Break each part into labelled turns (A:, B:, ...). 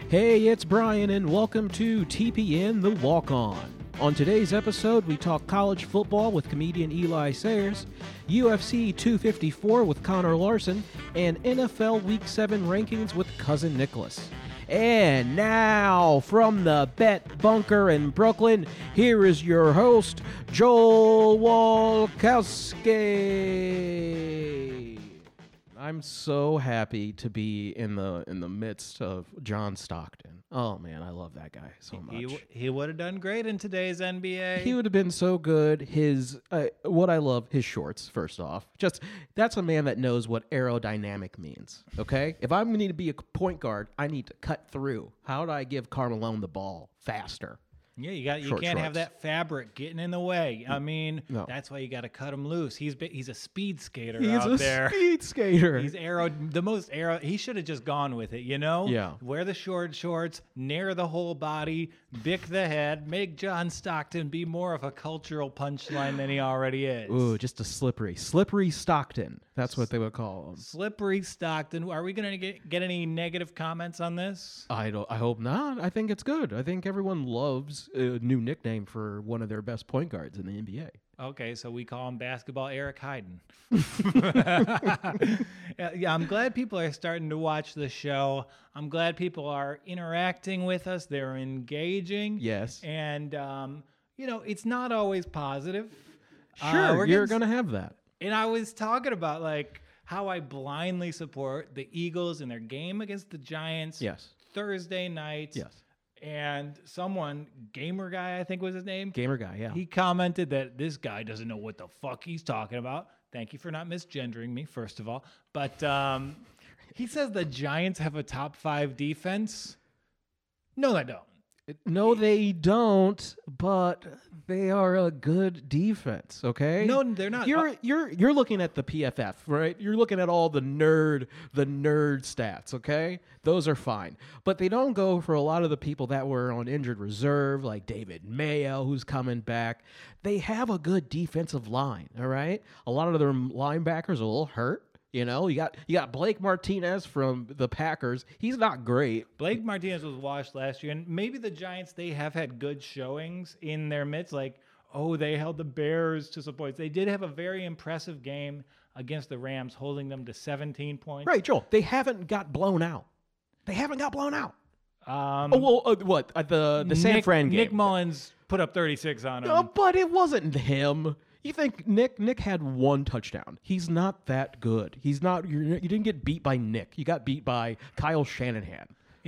A: Hey, it's Brian, and welcome to TPN The Walk-On. On today's episode, we talk college football with comedian Eli Sayers, UFC 254 with Connor Larson, and NFL Week 7 rankings with Cousin Nicholas. And now, from the Bet Bunker in Brooklyn, here is your host, Joel Walkowski. I'm so happy to be in the midst of John Stockton. Oh man, I love that guy so much.
B: He would have done great in today's NBA.
A: He would have been so good. His what I love, his shorts. First off, just that's a man that knows what aerodynamic means. Okay, if I'm going to need to be a point guard, I need to cut through. How do I give Carmelo the ball faster?
B: Yeah, you can't have that fabric getting in the way. I mean, That's why you got to cut him loose. He's a speed skater out there.
A: He's a speed skater.
B: He's the most arrow. He should have just gone with it, you know?
A: Yeah.
B: Wear the short shorts, narrow the whole body, bick the head, make John Stockton be more of a cultural punchline than he already is.
A: Ooh, just a slippery Stockton. That's what they would call him.
B: Slippery Stockton. Are we going to get any negative comments on this?
A: I hope not. I think it's good. I think everyone loves a new nickname for one of their best point guards in the NBA.
B: Okay, so we call him Basketball Eric Hyden. Yeah, I'm glad people are starting to watch the show. I'm glad people are interacting with us. They're engaging.
A: Yes.
B: And, it's not always positive.
A: Sure, you're going to have that.
B: And I was talking about, how I blindly support the Eagles in their game against the Giants.
A: Yes.
B: Thursday night.
A: Yes.
B: And someone, Gamer Guy, I think was his name.
A: Gamer Guy, yeah.
B: He commented that this guy doesn't know what the fuck he's talking about. Thank you for not misgendering me, first of all. But he says the Giants have a top 5 defense. No, they don't.
A: No, they don't, but they are a good defense, okay?
B: No, they're not.
A: You're looking at the PFF, right? You're looking at all the nerd stats, okay? Those are fine. But they don't go for a lot of the people that were on injured reserve, like David Mayo, who's coming back. They have a good defensive line, all right? A lot of their linebackers are a little hurt. You know, you got Blake Martinez from the Packers. He's not great.
B: Blake Martinez was washed last year, and maybe the Giants, they have had good showings in their midst. They held the Bears to some points. They did have a very impressive game against the Rams, holding them to 17 points.
A: Right, Joel. They haven't got blown out.
B: The
A: San Fran game.
B: Nick Mullins put up 36 on him.
A: But it wasn't him. You think Nick had one touchdown. He's not that good. He's not. You didn't get beat by Nick. You got beat by Kyle Shanahan.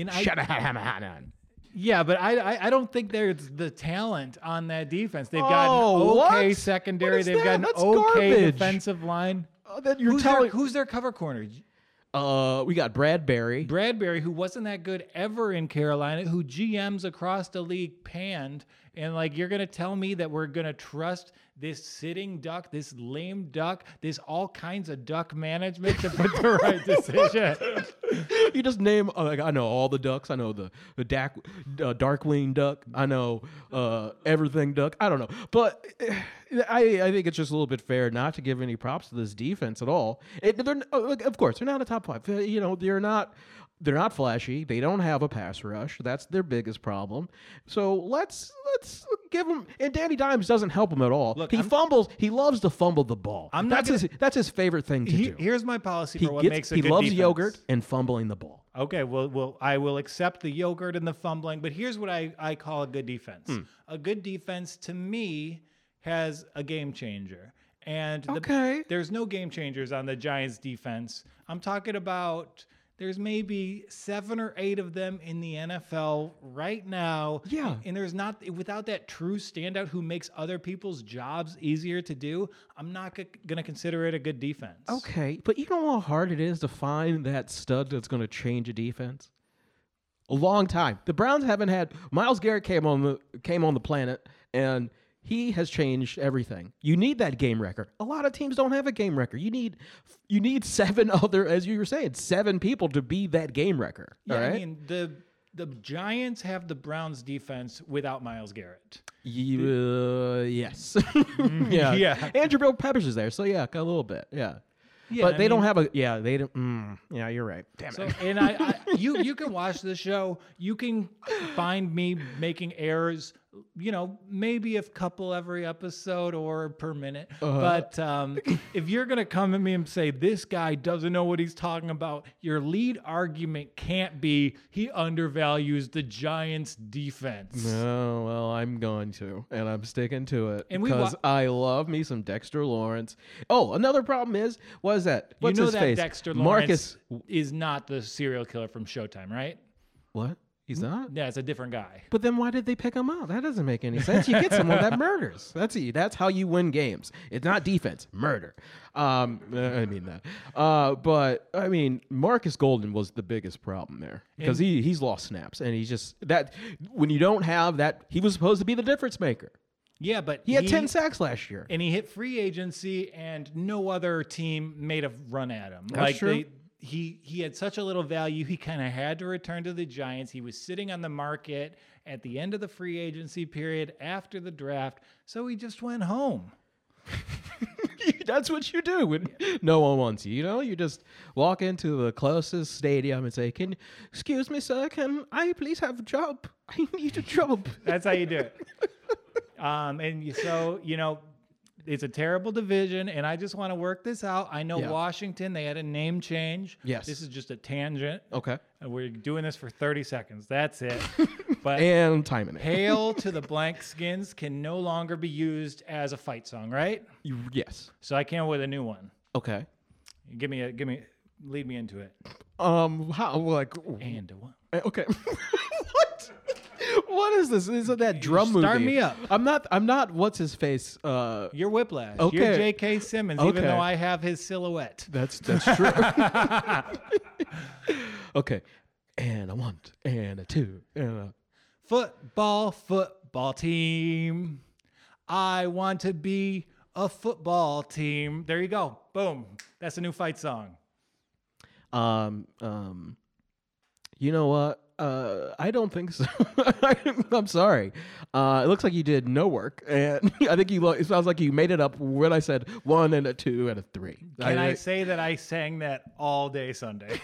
B: Yeah, but I don't think there's the talent on that defense. They've got an okay secondary. They've got an okay defensive line. Who's their cover corner?
A: We got Bradbury.
B: Bradbury, who wasn't that good ever in Carolina, who GMs across the league panned. And you're going to tell me that we're going to trust this sitting duck, this lame duck, this all kinds of duck management to put the right decision?
A: You just name, I know all the ducks. I know the Darkwing duck. I know everything duck. I don't know. But I think it's just a little bit fair not to give any props to this defense at all. Of course, they're not a top 5. They're not flashy. They don't have a pass rush. That's their biggest problem. So let's give them. And Danny Dimes doesn't help him at all. Look, he fumbles. He loves to fumble the ball. That's his favorite thing to do.
B: Here's my policy for what makes a good defense.
A: He loves yogurt and fumbling the ball.
B: Okay, well, I will accept the yogurt and the fumbling, but here's what I call a good defense. A good defense, to me, has a game changer. And there's no game changers on the Giants defense. I'm talking about... There's maybe 7 or 8 of them in the NFL right now.
A: Yeah.
B: And there's not, without that true standout who makes other people's jobs easier to do, I'm not going to consider it a good defense.
A: Okay. But you know how hard it is to find that stud that's going to change a defense? A long time. The Browns haven't had, Myles Garrett came on the planet, and he has changed everything. You need that game record. A lot of teams don't have a game record. You need 7 other, as you were saying, 7 people to be that game record.
B: Yeah,
A: all right?
B: I mean, the Giants have the Browns defense without Myles Garrett.
A: Yes. Yeah. Andrew Bill Peppers is there, so yeah, a little bit. Yeah. Yeah, but they don't have a. Yeah, they don't. Yeah, you're right. Damn it.
B: And you can watch the show. You can find me making errors. Maybe a couple every episode or per minute. But if you're gonna come at me and say this guy doesn't know what he's talking about, your lead argument can't be he undervalues the Giants' defense.
A: No, well, I'm going to, and I'm sticking to it because I love me some Dexter Lawrence. Oh, another problem was that what's his face?
B: Dexter Lawrence is not the serial killer from Showtime, right?
A: What? He's not?
B: Yeah, it's a different guy.
A: But then why did they pick him up? That doesn't make any sense. You get someone that murders. That's how you win games. It's not defense, murder. I mean that. But I mean, Marcus Golden was the biggest problem there because he's lost snaps, and he's just that when you don't have that, he was supposed to be the difference maker.
B: Yeah, but
A: he had 10 sacks last year,
B: and he hit free agency, and no other team made a run at him.
A: That's true.
B: He had such a little value, he kind of had to return to the Giants. He was sitting on the market at the end of the free agency period after the draft, so he just went home.
A: That's what you do when no one wants you. You just walk into the closest stadium and say, excuse me, sir, can I please have a job? I need a job.
B: That's how you do it. It's a terrible division, and I just want to work this out. I know Washington, they had a name change.
A: Yes.
B: This is just a tangent.
A: Okay.
B: And we're doing this for 30 seconds. That's it. But
A: and timing it.
B: Hail to the Blank Skins can no longer be used as a fight song, right?
A: Yes.
B: So I came up with a new one.
A: Okay.
B: Lead me into it.
A: How, like...
B: And a one.
A: Okay. What? What is this? Is it that drum movie?
B: Start me up.
A: I'm not. What's his face?
B: You're Whiplash.
A: Okay.
B: You're J.K. Simmons, even though I have his silhouette.
A: That's true. Okay. And a 1, and a 2, and a
B: football team. I want to be a football team. There you go. Boom. That's a new fight song.
A: You know what? I don't think so. I'm sorry. It looks like you did no work, and I think it sounds like you made it up when I said 1 and a 2 and a 3.
B: Can I say that I sang that all day Sunday?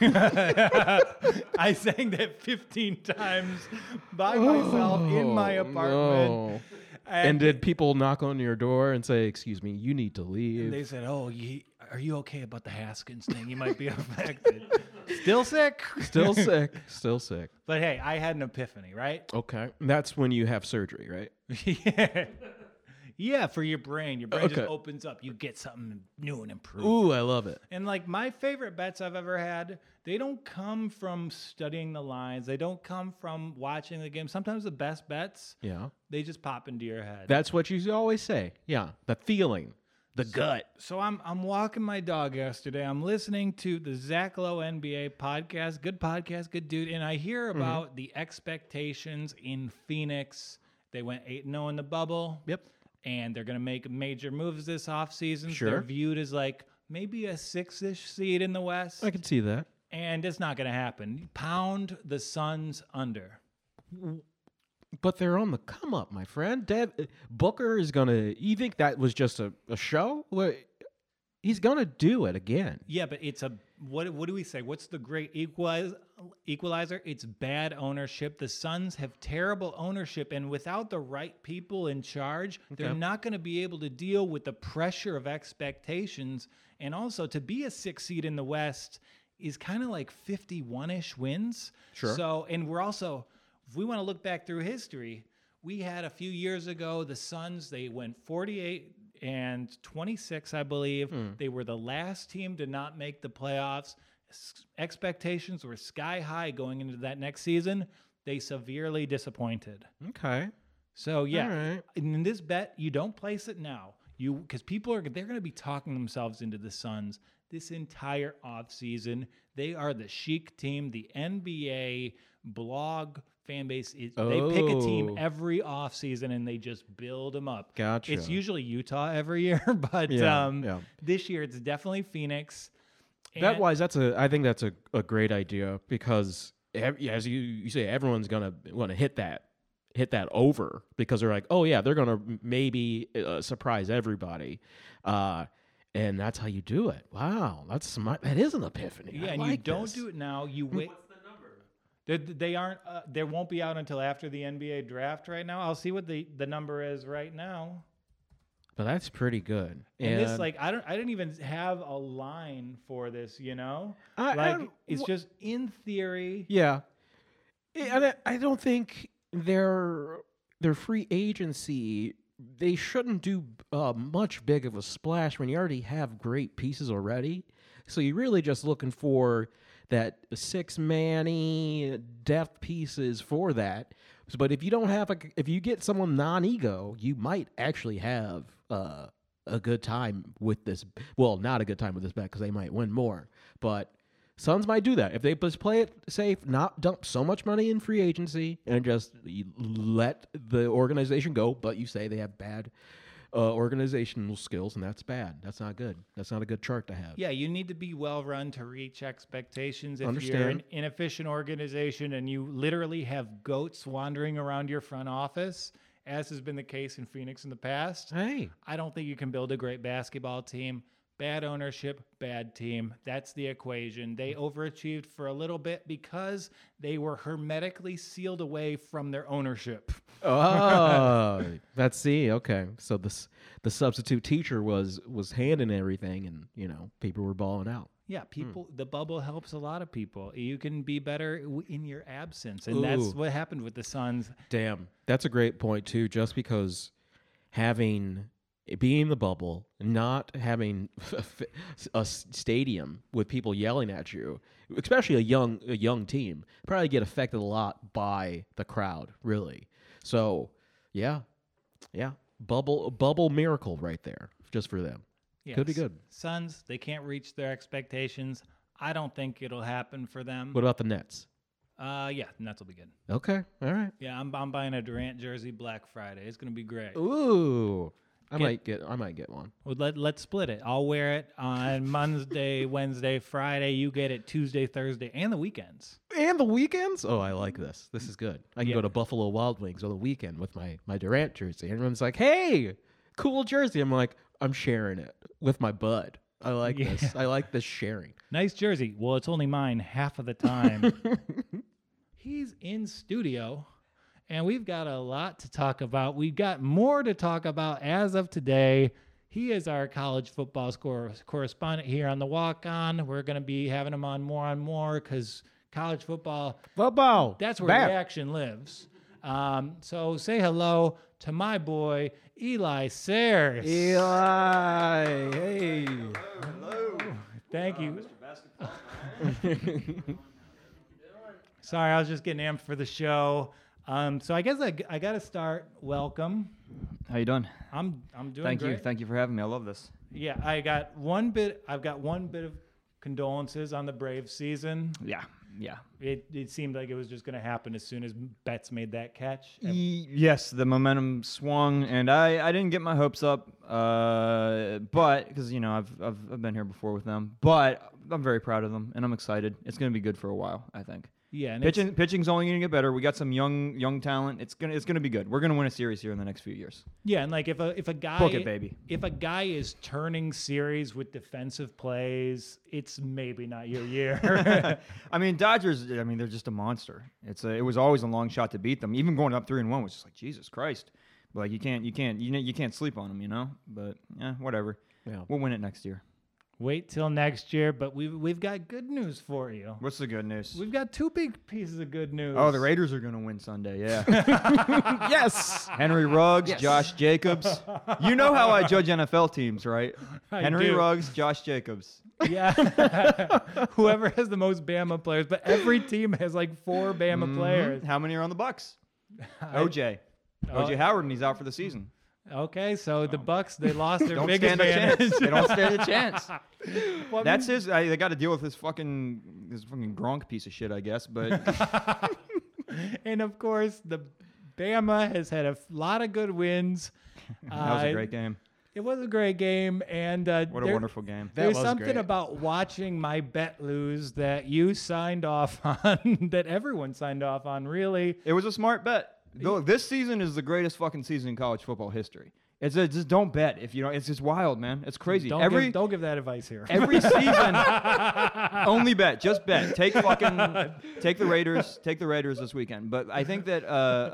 B: I sang that 15 times by myself in my apartment.
A: No. And did people knock on your door and say, "Excuse me, you need to leave"?
B: And they said, "Oh, are you okay about the Haskins thing? You might be affected." Still sick?
A: Still sick. Still sick.
B: But hey, I had an epiphany, right?
A: Okay. That's when you have surgery, right?
B: Yeah. Yeah, for your brain. Your brain just opens up. You get something new and improved.
A: Ooh, I love it.
B: And like my favorite bets I've ever had, they don't come from studying the lines. They don't come from watching the game. Sometimes the best bets, they just pop into your head.
A: That's what you always say. Yeah, the feeling. The gut.
B: So I'm walking my dog yesterday. I'm listening to the Zach Lowe NBA podcast. Good podcast, good dude. And I hear about the expectations in Phoenix. They went 8-0 in the bubble.
A: Yep.
B: And they're going to make major moves this offseason.
A: Sure.
B: They're viewed as like maybe a 6-ish seed in the West.
A: I can see that.
B: And it's not going to happen. Pound the Suns under.
A: But they're on the come up, my friend. Booker is going to... You think that was just a show? He's going to do it again.
B: Yeah, but it's a... What do we say? What's the great equalizer? It's bad ownership. The Suns have terrible ownership, and without the right people in charge, they're not going to be able to deal with the pressure of expectations. And also, to be a 6 seed in the West is kind of like 51-ish wins.
A: Sure.
B: So, and we're also... If we want to look back through history, we had a few years ago, the Suns, they went 48 and 26, I believe. They were the last team to not make the playoffs. Expectations were sky high going into that next season. They severely disappointed.
A: Okay.
B: So, yeah.
A: All right.
B: In this bet, you don't place it now. Because they're going to be talking themselves into the Suns this entire offseason. They are the chic team, the NBA blog fan base. They pick a team every offseason and they just build them up.
A: Gotcha.
B: It's usually Utah every year, but this year it's definitely Phoenix.
A: I think that's a great idea because as you say, everyone's gonna want to hit that over because they're like, oh yeah, they're gonna maybe surprise everybody. and that's how you do it. Wow, that's smart. That is an epiphany.
B: Yeah,
A: I
B: and
A: like
B: you don't
A: this.
B: do it now. You wait. What's the number? They aren't. They won't be out until after the NBA draft. Right now, I'll see what the number is right now.
A: But that's pretty good.
B: And this, like, I didn't even have a line for this. You know, it's just in theory.
A: Yeah, and I don't think their free agency. They shouldn't do much big of a splash when you already have great pieces already. So you're really just looking for that 6-man-y depth pieces for that. But if you don't have if you get someone non-ego, you might actually have a good time with this. Well, not a good time with this bet because they might win more. But Suns might do that if they just play it safe, not dump so much money in free agency, and just let the organization go. But you say they have bad organizational skills, and that's bad. That's not good. That's not a good chart to have.
B: Yeah, you need to be well run to reach expectations. If you're an inefficient organization and you literally have goats wandering around your front office, as has been the case in Phoenix in the past, I don't think you can build a great basketball team. Bad ownership, bad team. That's the equation. They overachieved for a little bit because they were hermetically sealed away from their ownership.
A: Oh, okay. So the substitute teacher was handing everything, and people were balling out.
B: Yeah, the bubble helps a lot of people. You can be better in your absence, and that's what happened with the Suns.
A: Damn, that's a great point too. Just because being in the bubble, not having a stadium with people yelling at you, especially a young team, probably get affected a lot by the crowd, really. So, yeah, bubble miracle right there, just for them. Yes. Could be good.
B: Suns, they can't reach their expectations. I don't think it'll happen for them.
A: What about the Nets?
B: Yeah, Nets will be good.
A: Okay, all right.
B: Yeah, I'm buying a Durant jersey Black Friday. It's gonna be great.
A: Ooh. I might get one.
B: Well, let's split it. I'll wear it on Monday, Wednesday, Friday. You get it Tuesday, Thursday, and the weekends.
A: And the weekends? Oh, I like this. This is good. I can go to Buffalo Wild Wings on the weekend with my Durant jersey. Everyone's like, "Hey, cool jersey." I'm like, "I'm sharing it with my bud." I like this. I like this sharing.
B: Nice jersey. Well, it's only mine half of the time. He's in studio. And we've got a lot to talk about. We've got more to talk about as of today. He is our college football correspondent here on the Walk On. We're going to be having him on more because college football, that's where the action lives. So say hello to my boy, Eli Sayers.
A: Eli, hey.
B: Hello. Thank you. Mr. Basketball. Sorry, I was just getting amped for the show. So I guess I got to start. Welcome.
C: How you doing?
B: I'm doing great.
C: Thank you for having me. I love this.
B: Yeah, I've got one bit of condolences on the Braves season.
C: Yeah.
B: It seemed like it was just going to happen as soon as Betts made that catch.
C: Yes, the momentum swung, and I didn't get my hopes up, but because I've been here before with them, but I'm very proud of them, and I'm excited. It's going to be good for a while, I think.
B: Yeah, and
C: pitching's only going to get better. We got some young talent. It's gonna be good. We're gonna win a series here in the next few years.
B: Yeah, and like if a guy
C: book it, baby.
B: If a guy is turning series with defensive plays, it's maybe not your year.
C: I mean, Dodgers. I mean, they're just a monster. It was always a long shot to beat them. Even going up 3-1 was just like Jesus Christ. But like you can't sleep on them, But yeah, whatever. Yeah. We'll win it next year.
B: Wait till next year, but we've got good news for you.
C: What's the good news?
B: We've got two big pieces of good news.
C: Oh, the Raiders are going to win Sunday, yeah.
A: Yes!
C: Henry Ruggs, yes. Josh Jacobs. You know how I judge NFL teams, right? Henry Ruggs, Josh Jacobs.
B: Yeah. Whoever has the most Bama players, but every team has like 4 Bama players.
C: How many are on the Bucs? OJ Howard, and he's out for the season.
B: Okay, so the Bucs, they lost their biggest advantage.
C: They don't stand a chance. Well, that's they got to deal with this fucking Gronk piece of shit, I guess. But
B: and of course, the Bama has had a lot of good wins.
C: That was a great game.
B: It was a great game, and
C: what a wonderful game.
B: There's something about watching my bet lose that you signed off on, that everyone signed off on. Really,
C: it was a smart bet. This season is the greatest fucking season in college football history. Just don't bet if you don't. It's just wild, man. It's crazy.
B: Don't give that advice here.
C: Every season, only bet. Just bet. Take the Raiders. Take the Raiders this weekend. But I think that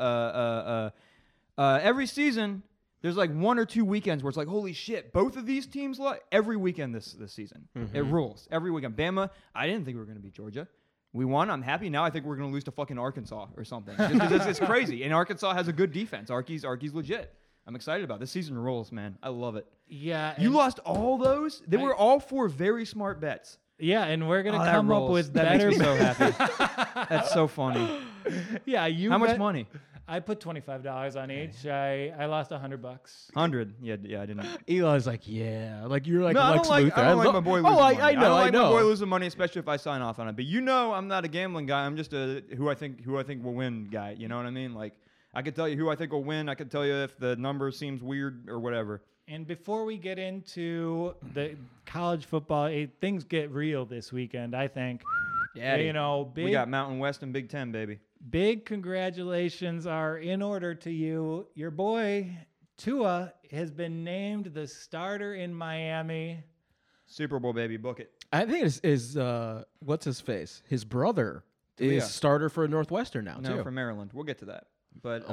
C: every season there's like 1 or 2 weekends where it's like, holy shit, both of these teams every weekend this season. Mm-hmm. It rules every weekend. Bama. I didn't think we were going to beat Georgia. We won. I'm happy. Now I think we're going to lose to fucking Arkansas or something. It's crazy. And Arkansas has a good defense. Arky's legit. I'm excited about it. This season rolls, man. I love it.
B: Yeah.
C: You lost all those? They were all 4 very smart bets.
B: Yeah, and we're going to come up with
C: that
B: better.
C: Makes me so happy. That's so funny.
B: Yeah,
C: How much money?
B: I put $25 on each. I lost $100.
C: 100. Yeah, I didn't.
A: Eli's like, yeah, like you're like
C: no,
A: Lex
C: I
A: Luthor.
C: don't like my boy losing money.
A: I know.
C: I don't like my boy losing money, especially if I sign off on it. But I'm not a gambling guy. I'm just a who I think will win guy. You know what I mean? Like I could tell you who I think will win. I could tell you if the number seems weird or whatever.
B: And before we get into the college football, things get real this weekend, I think.
C: Yeah,
B: we
C: got Mountain West and Big Ten, baby.
B: Big congratulations are in order to you. Your boy, Tua, has been named the starter in Miami.
C: Super Bowl, baby. Book it.
A: I think is what's his face? His brother is starter for Northwestern now, too.
C: No, for Maryland. We'll get to that. But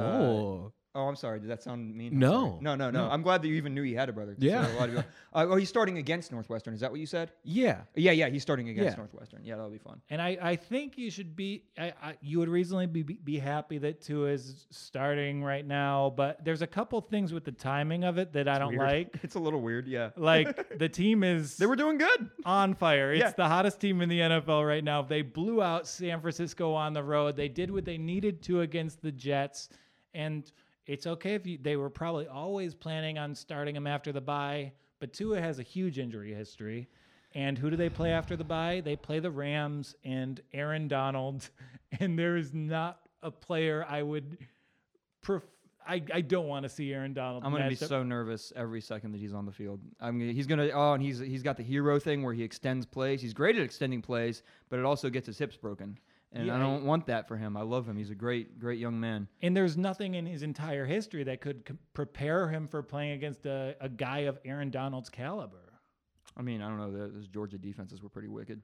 C: Oh, I'm sorry. Did that sound mean?
A: No.
C: No. I'm glad that you even knew he had a brother.
A: Yeah.
C: So a lot of people, he's starting against Northwestern. Is that what you said?
A: Yeah.
C: Yeah. He's starting against Northwestern. Yeah, that'll be fun.
B: And I think you should be. You would reasonably be happy that Tua is starting right now. But there's a couple things with the timing of it that I don't like.
C: It's a little weird. Yeah.
B: Like the team is.
C: They were doing good.
B: On fire. It's the hottest team in the NFL right now. They blew out San Francisco on the road. They did what they needed to against the Jets, and. It's okay if they were probably always planning on starting him after the bye, but Tua has a huge injury history. And who do they play after the bye? They play the Rams and Aaron Donald. And there is not a player I would I don't want to see Aaron Donald.
C: I'm going to be so nervous every second that he's on the field. And he's got the hero thing where he extends plays. He's great at extending plays, but it also gets his hips broken. And I don't want that for him. I love him. He's a great, great young man.
B: And there's nothing in his entire history that could prepare him for playing against a guy of Aaron Donald's caliber.
C: I mean, I don't know. Those Georgia defenses were pretty wicked.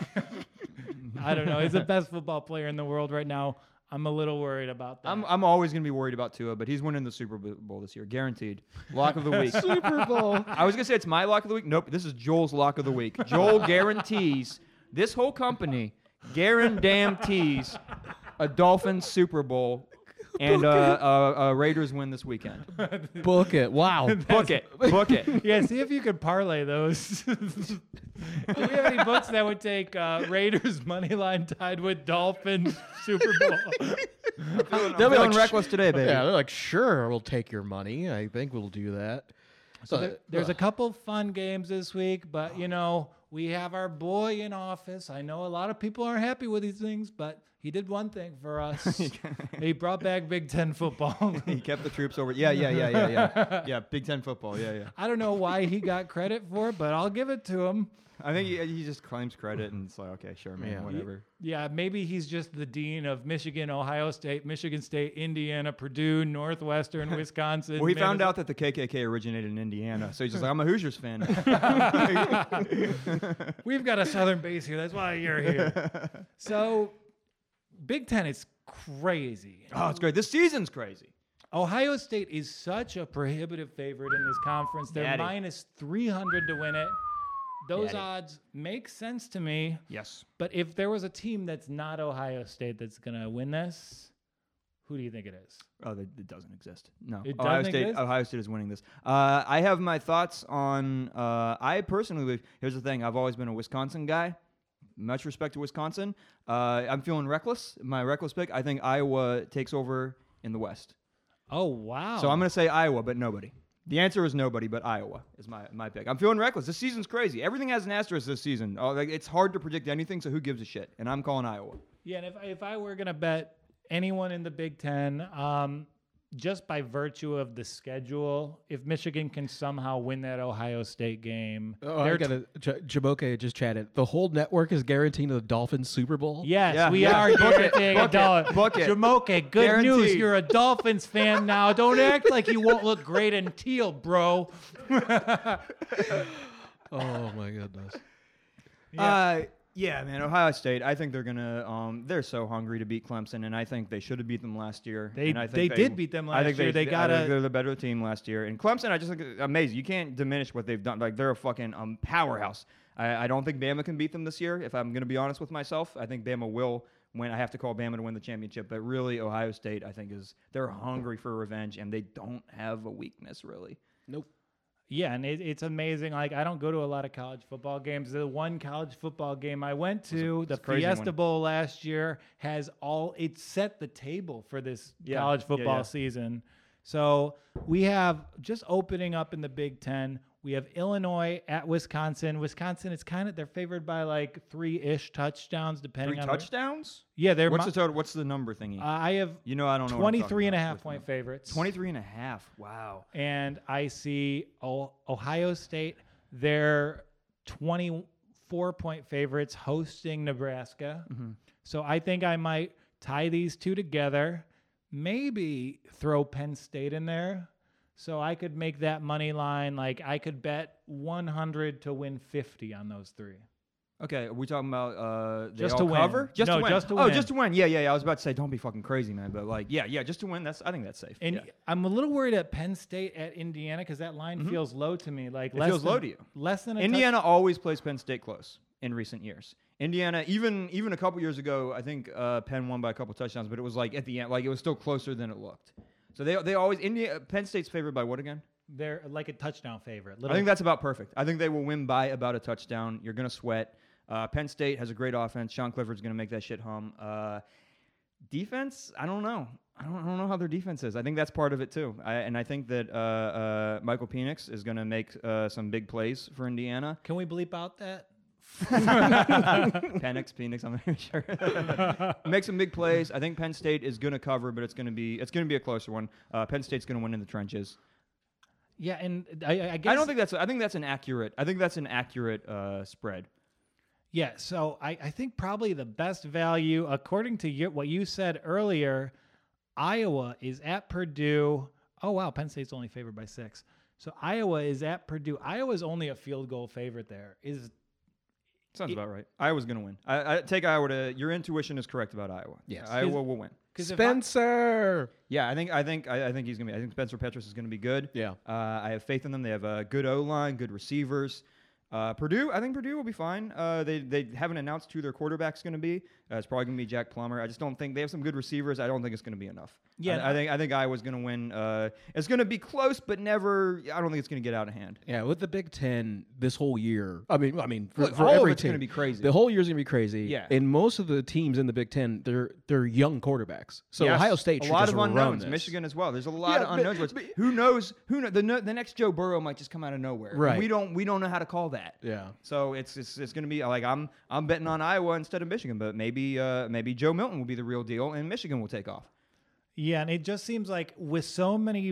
B: I don't know. He's the best football player in the world right now. I'm a little worried about that.
C: I'm always going to be worried about Tua, but he's winning the Super Bowl this year. Guaranteed. Lock of the week.
A: Super Bowl.
C: I was going to say it's my lock of the week. Nope. This is Joel's lock of the week. Joel guarantees this whole company guarantees a Dolphins Super Bowl and a Raiders win this weekend.
A: Book it. Wow.
C: Book it.
B: Yeah, see if you could parlay those. Do we have any books that would take Raiders money line tied with Dolphins Super Bowl?
C: I'm feeling reckless today, baby.
A: Yeah, they're like, sure, we'll take your money. I think we'll do that.
B: So there's a couple fun games this week, but we have our boy in office. I know a lot of people aren't happy with these things, but he did one thing for us. He brought back Big Ten football.
C: He kept the troops over. Yeah. Yeah, Big Ten football. Yeah.
B: I don't know why he got credit for it, but I'll give it to him.
C: I think he just claims credit, and it's like, okay, sure, man, whatever.
B: Yeah, maybe he's just the dean of Michigan, Ohio State, Michigan State, Indiana, Purdue, Northwestern, Wisconsin.
C: Well, he found out that the KKK originated in Indiana, so he's just like, I'm a Hoosiers fan.
B: We've got a Southern base here. That's why you're here. So, Big Ten is crazy.
C: Oh, it's great. This season's crazy.
B: Ohio State is such a prohibitive favorite in this conference. They're minus 300 to win it. Those odds make sense to me.
C: Yes.
B: But if there was a team that's not Ohio State that's going to win this, who do you think it is?
C: Oh, it doesn't exist. No.
B: It
C: Ohio
B: doesn't
C: State.
B: exist?
C: Ohio State is winning this. I have my thoughts on. I personally believe. Here's the thing. I've always been a Wisconsin guy. Much respect to Wisconsin. I'm feeling reckless. My reckless pick. I think Iowa takes over in the West.
B: Oh wow!
C: So I'm going to say Iowa, but nobody. The answer is nobody, but Iowa is my pick. I'm feeling reckless. This season's crazy. Everything has an asterisk this season. It's hard to predict anything, so who gives a shit? And I'm calling Iowa.
B: Yeah, and if I were going to bet anyone in the Big Ten, just by virtue of the schedule, if Michigan can somehow win that Ohio State game,
A: Jamoke just chatted. The whole network is guaranteeing the Dolphins Super Bowl.
B: Yes, we are guaranteeing a Dolphins.
C: Book it.
B: Jamoke, good
C: Guaranteed.
B: news. You're a Dolphins fan now. Don't act like you won't look great in teal, bro.
A: Oh my goodness.
C: Yeah, man, Ohio State. I think they're gonna. They're so hungry to beat Clemson, and I think they should have beat them last year.
B: They
C: think
B: did beat them last year. They got
C: they're the better team last year. And Clemson, I just think amazing. You can't diminish what they've done. Like they're a fucking powerhouse. I don't think Bama can beat them this year. If I'm gonna be honest with myself, I think Bama will win. I have to call Bama to win the championship. But really, Ohio State, I think they're hungry for revenge, and they don't have a weakness really.
A: Nope.
B: Yeah, and it's amazing. Like, I don't go to a lot of college football games. The one college football game I went to, the Fiesta Bowl last year, it set the table for this college football season. So we have, just opening up in the Big Ten, we have Illinois at Wisconsin. Wisconsin is they're favored by like 3-ish touchdowns, depending on.
C: 3 touchdowns?
B: Yeah, they're.
C: What's the total? What's the number thingy?
B: I have.
C: I don't know.
B: 23.5 point favorites.
C: 23.5. Wow.
B: And I see Ohio State. They're 24 point favorites hosting Nebraska. Mm-hmm. So I think I might tie these two together. Maybe throw Penn State in there. So I could make that money line. Like I could bet 100 to win 50 on those three.
C: Okay, are we talking about
B: just to
C: cover?
B: Win.
C: Just to win.
B: Just to win.
C: Oh, just to win. Yeah. I was about to say, don't be fucking crazy, man. But like, just to win. I think that's safe.
B: And I'm a little worried at Penn State at Indiana because that line feels low to me. Like
C: it feels low to you.
B: Less than
C: Indiana always plays Penn State close in recent years. Indiana, even a couple years ago, I think Penn won by a couple touchdowns, but it was like at the end, like it was still closer than it looked. So they always Penn State's favored by what again?
B: They're like a touchdown favorite.
C: I think that's about perfect. I think they will win by about a touchdown. You're gonna sweat. Penn State has a great offense. Sean Clifford's gonna make that shit hum. Defense, I don't know. I don't know how their defense is. I think that's part of it too. I think that Michael Penix is gonna make some big plays for Indiana.
B: Can we bleep out that?
C: Penix, I'm not sure. Make some big plays. I think Penn State is going to cover, but it's going to be a closer one. Penn State's going to win in the trenches.
B: Yeah, and I guess
C: I don't think that's. I think that's an accurate spread.
B: Yeah, so I think probably the best value, according to what you said earlier, Iowa is at Purdue. Oh wow, Penn State's only favored by 6. So Iowa is at Purdue. Iowa's only a field goal favorite there.
C: Sounds about right. Iowa's going to win. I take Iowa to. Your intuition is correct about Iowa.
A: Yes,
C: Iowa will win.
A: Spencer.
C: I think he's going to be. I think Spencer Petras is going to be good.
A: Yeah.
C: I have faith in them. They have a good O-line, good receivers. Purdue, I think Purdue will be fine. They haven't announced who their quarterback's going to be. It's probably going to be Jack Plummer. I just don't think they have some good receivers. I don't think it's going to be enough.
B: Yeah,
C: I think Iowa's going to win. It's going to be close, but never. I don't think it's going to get out of hand.
A: Yeah, with the Big Ten this whole year. I mean, for
C: all
A: every
C: of it's
A: team,
C: going to be crazy.
A: The whole year's going to be crazy.
C: Yeah,
A: and most of the teams in the Big Ten, they're young quarterbacks. So
C: yes,
A: Ohio State,
C: a lot
A: of
C: unknowns.
A: This.
C: Michigan as well. There's a lot of unknowns. Who knows? The next Joe Burrow might just come out of nowhere.
A: Right.
C: We don't know how to call that.
A: Yeah.
C: So it's going to be like I'm betting on Iowa instead of Michigan, but maybe Joe Milton will be the real deal and Michigan will take off.
B: Yeah, and it just seems like with so many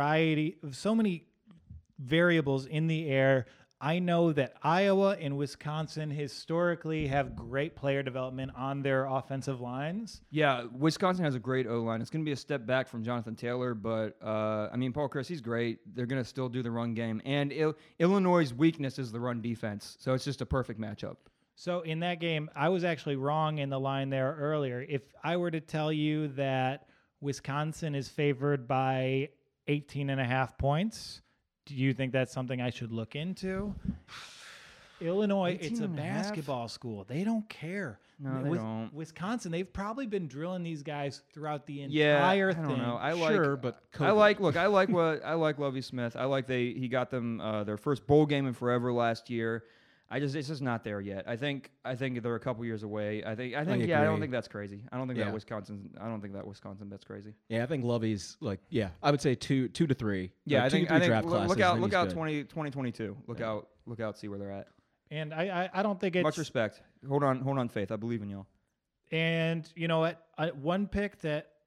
B: variables in the air, I know that Iowa and Wisconsin historically have great player development on their offensive lines.
C: Yeah, Wisconsin has a great O-line. It's going to be a step back from Jonathan Taylor, but Paul Chryst, he's great. They're going to still do the run game, and Illinois' weakness is the run defense, so it's just a perfect matchup.
B: So in that game, I was actually wrong in the line there earlier. If I were to tell you that Wisconsin is favored by 18.5 points, do you think that's something I should look into? Illinois, it's a basketball school. They don't care.
C: No, they don't.
B: Wisconsin, they've probably been drilling these guys throughout the entire thing.
C: I don't know.
A: I
C: like Lovie Smith. I like he got them their first bowl game in forever last year. It's just not there yet. I think they're a couple years away. I don't think that's crazy. I don't think that Wisconsin bet's crazy.
A: Yeah, I think Lovey's I would say 2 to 3.
C: Yeah,
A: like
C: I think
A: draft
C: look
A: classes,
C: out 2022. Look out, see where they're at.
B: And I don't think it's
C: much respect. Hold on, Faith. I believe in y'all.
B: And you know what? One pick that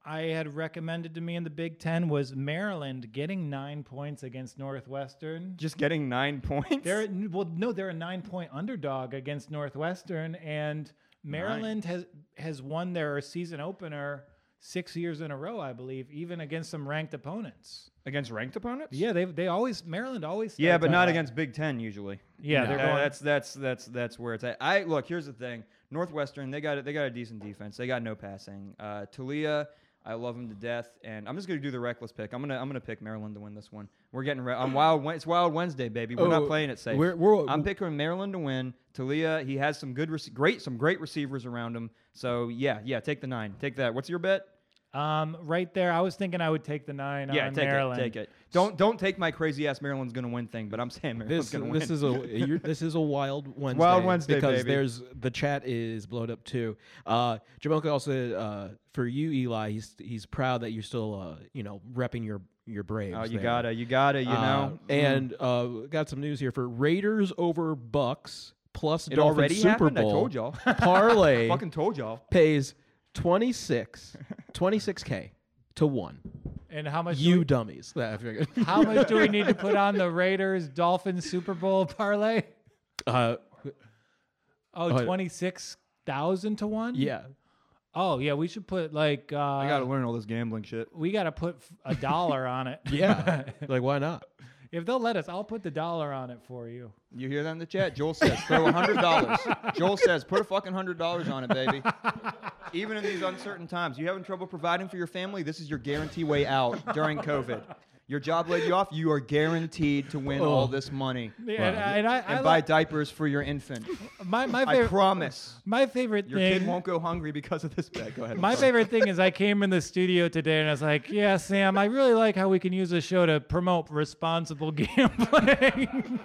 B: I had recommended to me in the Big Ten was Maryland getting 9 points against Northwestern.
C: Just getting 9 points?
B: They're a 9-point underdog against Northwestern, and Maryland has won their season opener 6 years in a row, I believe, even against some ranked opponents.
C: Against ranked opponents?
B: Yeah, Maryland always.
C: Yeah, but not against Big Ten usually.
B: Yeah, they're going.
C: That's where it's at. Look. Here's the thing. Northwestern, they got a decent defense. They got no passing. Talia, I love him to death, and I'm just gonna do the reckless pick. I'm gonna pick Maryland to win this one. We're getting it's Wild Wednesday, baby. We're not playing it safe. I'm picking Maryland to win. Talia, he has some great receivers around him. So yeah, take the 9. Take that. What's your bet?
B: Right there. I was thinking I would take the 9 on Maryland.
C: Take it. Don't take my crazy ass Maryland's gonna win thing, but I'm saying Maryland's gonna win.
A: This is a Wild Wednesday.
C: Wild Wednesday,
A: because
C: baby.
A: The chat is blowed up too. Jamelka also for you, Eli, he's proud that you're still repping your Braves.
C: Oh, you gotta, you know.
A: And got some news here for Raiders over Bucks plus
C: it
A: Dolphins
C: already
A: Super
C: happened?
A: Bowl.
C: I told y'all.
A: Parlay.
C: Fucking told y'all.
A: Pays 26K to 1.
B: And how much?
A: Dummies. I figured.
B: How much do we need to put on the Raiders Dolphins Super Bowl parlay? 26,000 to 1.
A: Yeah.
B: Oh yeah, we should put like.
C: I gotta learn all this gambling shit.
B: We gotta put $1 on it.
A: Yeah. Like why not?
B: If they'll let us, I'll put the $1 on it for you.
C: You hear that in the chat? Joel says, throw $100. Joel says, put a fucking $100 on it, baby. Even in these uncertain times, you having trouble providing for your family? This is your guarantee way out during COVID. Your job laid you off. You are guaranteed to win all this money and buy diapers for your infant.
B: My favorite,
C: I promise.
B: My favorite
C: your
B: thing.
C: Your kid won't go hungry because of this bag. Go ahead.
B: My favorite thing is I came in the studio today and I was like, "Yeah, Sam, I really like how we can use this show to promote responsible gambling."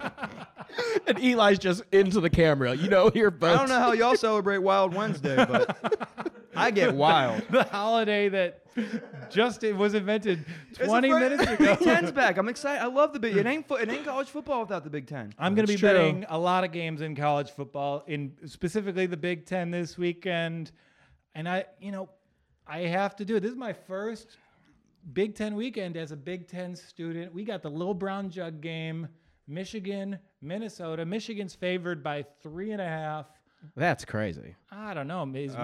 A: And Eli's just into the camera. Here, folks.
C: I don't know how y'all celebrate Wild Wednesday, but I get wild.
B: The holiday that it was invented 20 minutes ago.
C: Big Ten's back. I'm excited. I love the Big. It ain't college football without the Big Ten.
B: I'm going to be betting a lot of games in college football, in specifically the Big Ten this weekend, and I have to do it. This is my first Big Ten weekend as a Big Ten student. We got the Little Brown Jug game, Michigan, Minnesota. Michigan's favored by 3.5.
A: That's crazy.
B: I don't know.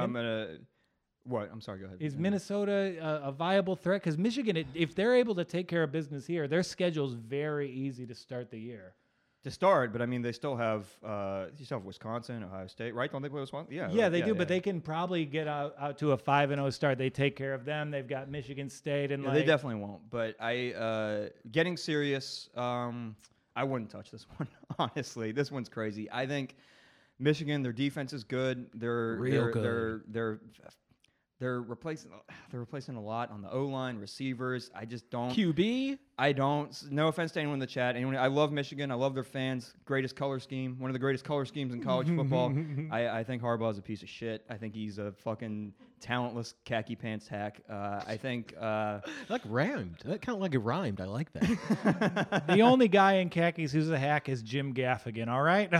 C: What? I'm sorry, go ahead.
B: Is Minnesota a viable threat? Because Michigan, if they're able to take care of business here, their schedule's very easy to start the year.
C: To start, but I mean, they still have Wisconsin, Ohio State, right? Don't they play Wisconsin?
B: Yeah, they do, but they can probably get out to a 5-0 start. They take care of them. They've got Michigan State and
C: they definitely won't. But getting serious, I wouldn't touch this one. Honestly, this one's crazy. I think Michigan, their defense is good. They're good. They're replacing a lot on the O-line, receivers. I just don't.
A: QB?
C: I don't. No offense to anyone in the chat. I love Michigan. I love their fans. Greatest color scheme. One of the greatest color schemes in college football. I think Harbaugh's a piece of shit. I think he's a fucking talentless khaki pants hack. I think.
A: Like rhymed. That kind of like it rhymed. I like that.
B: The only guy in khakis who's a hack is Jim Gaffigan. All right.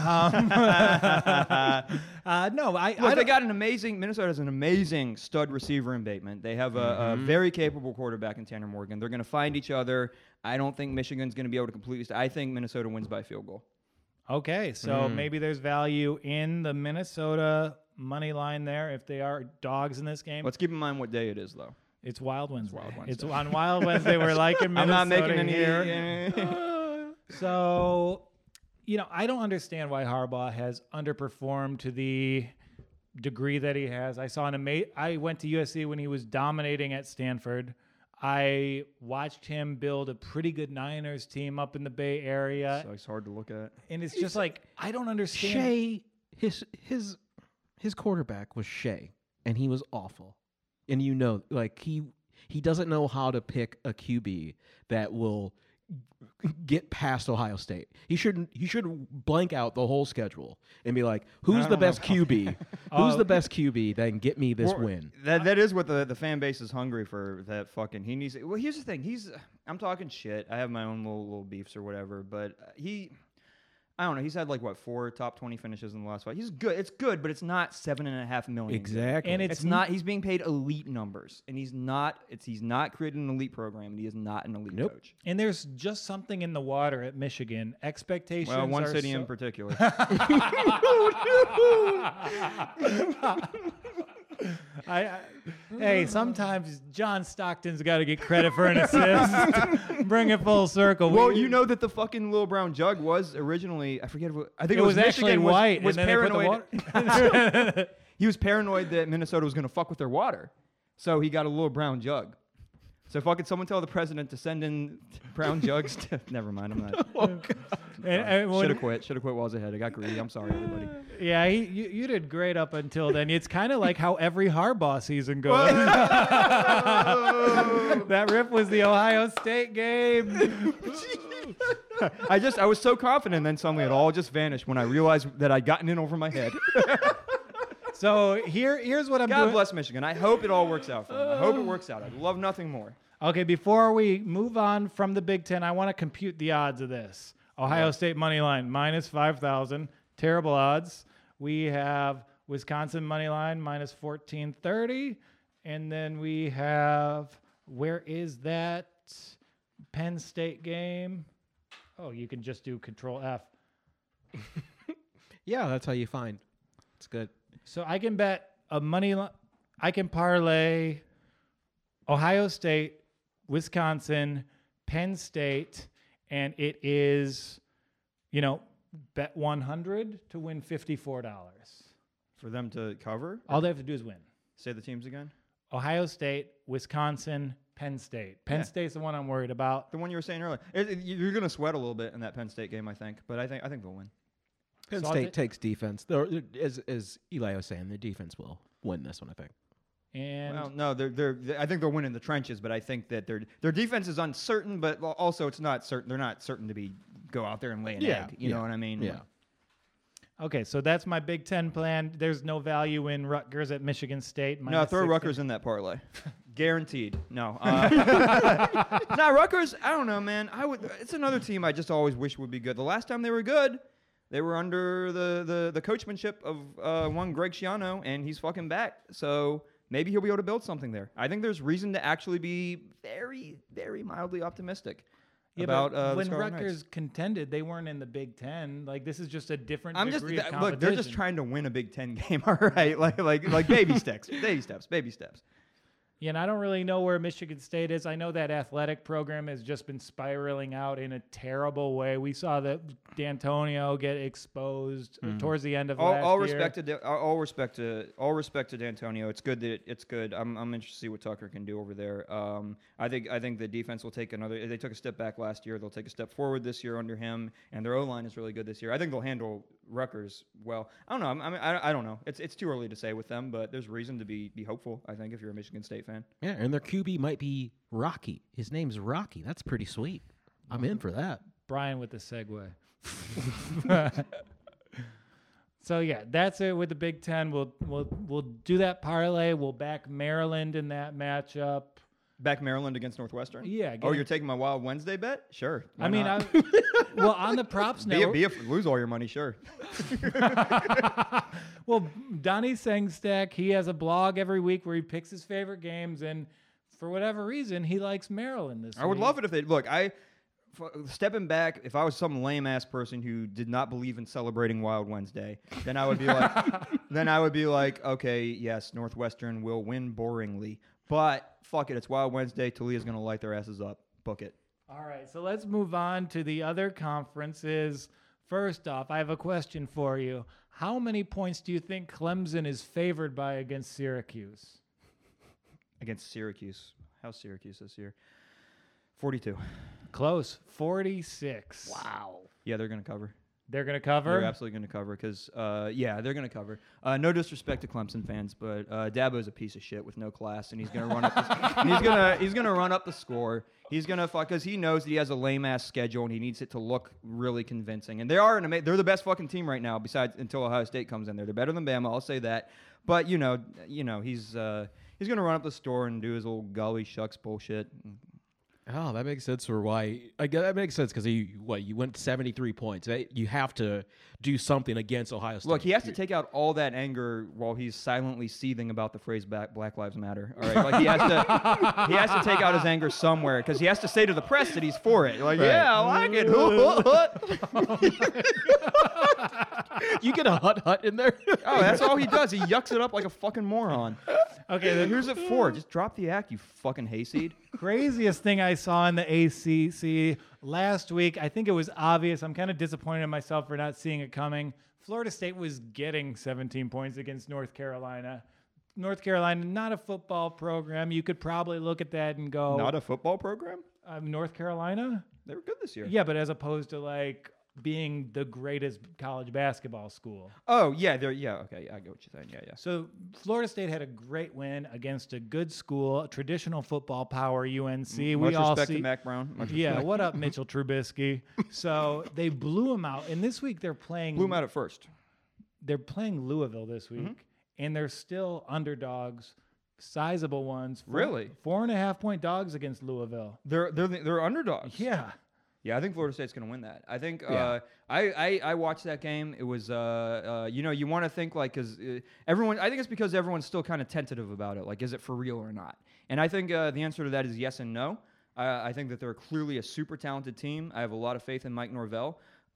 C: They got an amazing. Minnesota has an amazing stud receiver in Bateman. They have a very capable quarterback in Tanner Morgan. They're going to find each other. I don't think Michigan's going to be able to completely. I think Minnesota wins by field goal.
B: Okay, so maybe there's value in the Minnesota money line there if they are dogs in this game.
C: Let's keep in mind what day it is, though.
B: It's Wild Wednesday. It's on Wild Wednesday. We're like in Minnesota.
C: I'm not making any
B: here. So, I don't understand why Harbaugh has underperformed to the degree that he has. I went to USC when he was dominating at Stanford. I watched him build a pretty good Niners team up in the Bay Area.
C: So it's hard to look at.
B: And it's just like, I don't understand.
A: Shea, his quarterback was Shea, and he was awful. And he doesn't know how to pick a QB that will get past Ohio State. He should blank out the whole schedule and be like, who's the best QB? Who's the best QB that can get me this win?
C: That is what the fan base is hungry for. That fucking he needs. Well, here's the thing. I'm talking shit. I have my own little beefs or whatever, but I don't know. He's had like 4 top 20 finishes in the last 5. He's good. It's good, but it's not $7.5 million.
A: Exactly.
B: And
C: It's not. He's being paid elite numbers, and he's not. He's not created an elite program, and he is not an elite coach.
B: And there's just something in the water at Michigan. Expectations.
C: Well, one
B: are
C: city in particular.
B: Hey, sometimes John Stockton's got to get credit for an assist. Bring it full circle.
C: Well, you know that the fucking little brown jug was originally. I forget. I think
B: it was actually
C: Michigan
B: white.
C: Was
B: and then
C: paranoid.
B: They put the water.
C: He was paranoid that Minnesota was going to fuck with their water, so he got a little brown jug. So fucking someone tell the president to send in brown jugs. Never mind. I'm not.
A: Oh, God.
C: Should have quit. Should have quit while I was ahead. I got greedy. I'm sorry, everybody.
B: Yeah, you did great up until then. It's kind of like how every Harbaugh season goes. That rip was the Ohio State game.
C: I was so confident, and then suddenly it all just vanished when I realized that I'd gotten in over my head.
B: So here's what I'm doing.
C: God bless Michigan. I hope it all works out for them. I hope it works out. I'd love nothing more.
B: Okay, before we move on from the Big Ten, I want to compute the odds of this. Ohio State money line minus 5,000, terrible odds. We have Wisconsin money line minus 1430, and then we have, where is that Penn State game? Oh, you can just do Control F.
A: Yeah, that's how you find. It's good.
B: So I can bet a money line. I can parlay Ohio State, Wisconsin, Penn State, and it is, bet 100 to win $54.
C: For them to cover?
B: All they have to do is win.
C: Say the teams again.
B: Ohio State, Wisconsin, Penn State. Penn State's the one I'm worried about.
C: The one you were saying earlier. You're going to sweat a little bit in that Penn State game, I think. But I think they'll win.
A: Penn State takes defense. As Eli was saying, the defense will win this one, I think.
B: And
C: well, no, I think they'll win in the trenches, but I think that their defense is uncertain, but also it's not certain. They're not certain to go out there and lay an egg. You know what I mean?
A: Yeah.
B: Okay, so that's my Big Ten plan. There's no value in Rutgers at Michigan State.
C: No, throw Rutgers in that parlay. Guaranteed. No. Rutgers, I don't know, man. It's another team I just always wish would be good. The last time they were good, they were under the coachmanship of one Greg Schiano, and he's fucking back. So maybe he'll be able to build something there. I think there's reason to actually be very, very mildly optimistic about
B: when Rutgers contended, they weren't in the Big Ten. Like, this is just a different degree of competition.
C: Look, they're just trying to win a Big Ten game, all right? Like baby steps, baby steps.
B: Yeah, and I don't really know where Michigan State is. I know that athletic program has just been spiraling out in a terrible way. We saw that D'Antonio get exposed towards the end of last year.
C: All respect to D'Antonio. It's good that it's good. I'm interested to see what Tucker can do over there. I think the defense will take another. They took a step back last year. They'll take a step forward this year under him, and their O-line is really good this year. I think they'll handle Rutgers well. I don't know. I don't know. It's too early to say with them, but there's reason to be hopeful. I think if you're a Michigan State fan.
A: Yeah, and their QB might be Rocky. His name's Rocky. That's pretty sweet. I'm in for that.
B: Brian with the segue. So yeah, that's it with the Big Ten. We'll do that parlay. We'll back Maryland in that matchup.
C: Back Maryland against Northwestern?
B: Yeah.
C: You're taking my Wild Wednesday bet? Sure.
B: On the props network.
C: Lose all your money, sure.
B: Well, Donnie Sengstack, he has a blog every week where he picks his favorite games, and for whatever reason, he likes Maryland this week.
C: I would love it if they stepping back, if I was some lame ass person who did not believe in celebrating Wild Wednesday, then I would be like, okay, yes, Northwestern will win boringly, but fuck it, it's Wild Wednesday. Talia's gonna light their asses up. Book it.
B: All right, so let's move on to the other conferences. First off, I have a question for you. How many points do you think Clemson is favored by against Syracuse?
C: Against Syracuse. How's Syracuse this year? 42.
B: Close. 46.
C: Wow. Yeah, they're going to cover.
B: They're going to cover?
C: They're absolutely going to cover because, they're going to cover. No disrespect to Clemson fans, but Dabo's a piece of shit with no class, and he's going to run up. He's going to run up the score. He's going to fuck because he knows that he has a lame ass schedule and he needs it to look really convincing. And they're the best fucking team right now. Besides, until Ohio State comes in there, they're better than Bama. I'll say that. But he's going to run up the score and do his little golly shucks bullshit.
A: Oh, that makes sense for why. I guess that makes sense because you went 73 points. You have to do something against Ohio State.
C: Look, he has to take out all that anger while he's silently seething about the phrase Black Lives Matter. All right, like he has to take out his anger somewhere because he has to say to the press that he's for it. Like, yeah, I like it.
A: You get a hut in there.
C: Oh, that's all he does. He yucks it up like a fucking moron. Okay, then here's it for. Just drop the act, you fucking hayseed.
B: Craziest thing I saw in the ACC last week, I think it was obvious. I'm kind of disappointed in myself for not seeing it coming. Florida State was getting 17 points against North Carolina. North Carolina, not a football program. You could probably look at that and go...
C: Not a football program?
B: North Carolina?
C: They were good this year.
B: Yeah, but as opposed to like being the greatest college basketball school.
C: Oh, yeah. Okay. I get what you're saying. Yeah.
B: So Florida State had a great win against a good school, a traditional football power, UNC.
C: Much respect to Mac Brown.
B: What up, Mitchell Trubisky? So they blew him out. And this week they're playing...
C: Blew him out at first.
B: They're playing Louisville this week. And they're still underdogs, sizable ones.
C: Really?
B: 4.5-point dogs against Louisville.
C: They're underdogs.
B: Yeah.
C: Yeah, I think Florida State's going to win that. I think I watched that game. It was you want to think like because everyone. I think it's because everyone's still kind of tentative about it. Like, is it for real or not? And I think the answer to that is yes and no. I think that they're clearly a super talented team. I have a lot of faith in Mike Norvell.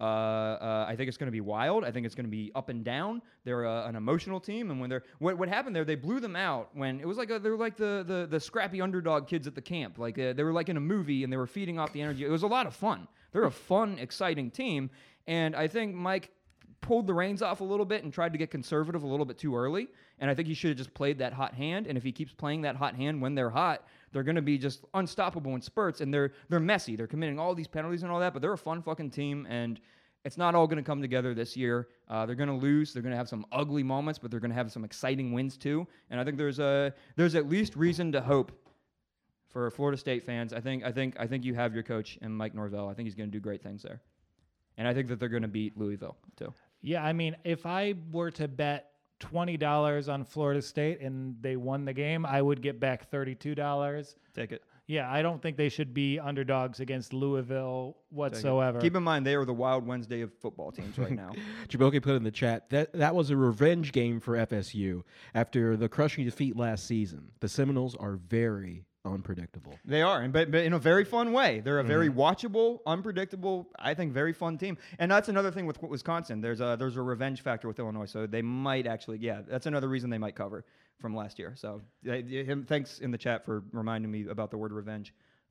C: I think it's going to be wild. I think it's going to be up and down. They're an emotional team, and when what happened there, they blew them out when it was like they were like the scrappy underdog kids at the camp. Like they were like in a movie, and they were feeding off the energy. It was a lot of fun. They're a fun, exciting team, and I think Mike pulled the reins off a little bit and tried to get conservative a little bit too early. And I think he should have just played that hot hand. And if he keeps playing that hot hand when they're hot, they're going to be just unstoppable in spurts. And they're messy. They're committing all these penalties and all that, but they're a fun fucking team. And it's not all going to come together this year. They're going to lose. They're going to have some ugly moments, but they're going to have some exciting wins too. And I think there's at least reason to hope for Florida State fans. I think you have your coach in Mike Norvell. I think he's going to do great things there. And I think that they're going to beat Louisville too.
B: Yeah, I mean, if I were to bet $20 on Florida State and they won the game, I would get back $32.
C: Take it.
B: Yeah, I don't think they should be underdogs against Louisville whatsoever.
C: Keep in mind, they are the Wild Wednesday of football teams right now.
A: Jaboki put in the chat that was a revenge game for FSU after the crushing defeat last season. The Seminoles are very unpredictable.
C: They are, but in a very fun way. They're a very watchable, unpredictable, I think, very fun team. And that's another thing with Wisconsin. There's a revenge factor with Illinois, so they might actually, that's another reason they might cover from last year. So thanks in the chat for reminding me about the word revenge.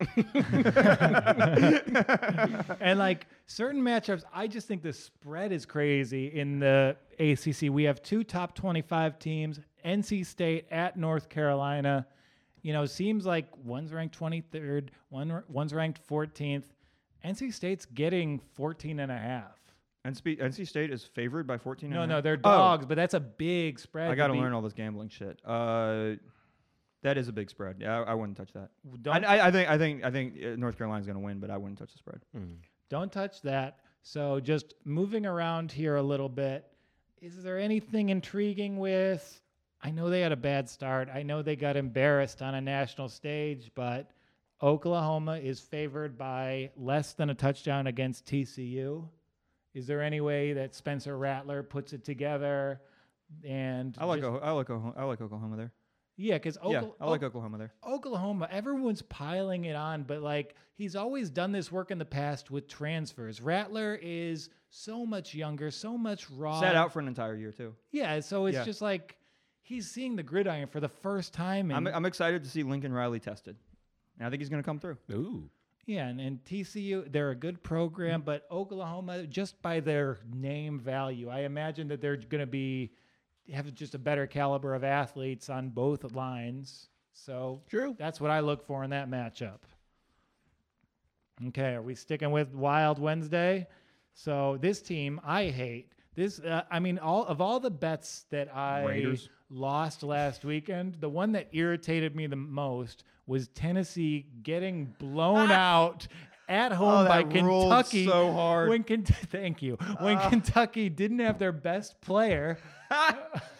B: And like certain matchups, I just think the spread is crazy in the ACC. We have two top 25 teams, NC State at North Carolina. You know, seems like one's ranked 23rd, one's ranked 14th. NC State's getting 14.5.
C: NC State is favored by 14.
B: No, they're dogs, but that's a big spread.
C: I got to learn all this gambling shit. That is a big spread. Yeah, I wouldn't touch that. I think North Carolina's going to win, but I wouldn't touch the spread.
B: Don't touch that. So just moving around here a little bit, is there anything intriguing with? I know they had a bad start. I know they got embarrassed on a national stage, but Oklahoma is favored by less than a touchdown against TCU. Is there any way that Spencer Rattler puts it together? And
C: I like Oklahoma there.
B: Yeah, because
C: I like Oklahoma there.
B: Oklahoma, everyone's piling it on, but like he's always done this work in the past with transfers. Rattler is so much younger, so much raw.
C: Sat out for an entire year too.
B: Yeah, so it's just like he's seeing the gridiron for the first time. And
C: I'm excited to see Lincoln Riley tested. And I think he's going to come through.
A: Ooh.
B: Yeah, and TCU, they're a good program, but Oklahoma, just by their name value, I imagine that they're going to have just a better caliber of athletes on both lines. So
A: true. That's what I look for in that matchup. Okay, are we sticking with Wild Wednesday? So this team, I hate. This, all the bets that I lost last weekend, the one that irritated me the most was Tennessee getting blown out at home by Kentucky.
C: So hard.
B: Thank you. When Kentucky didn't have their best player.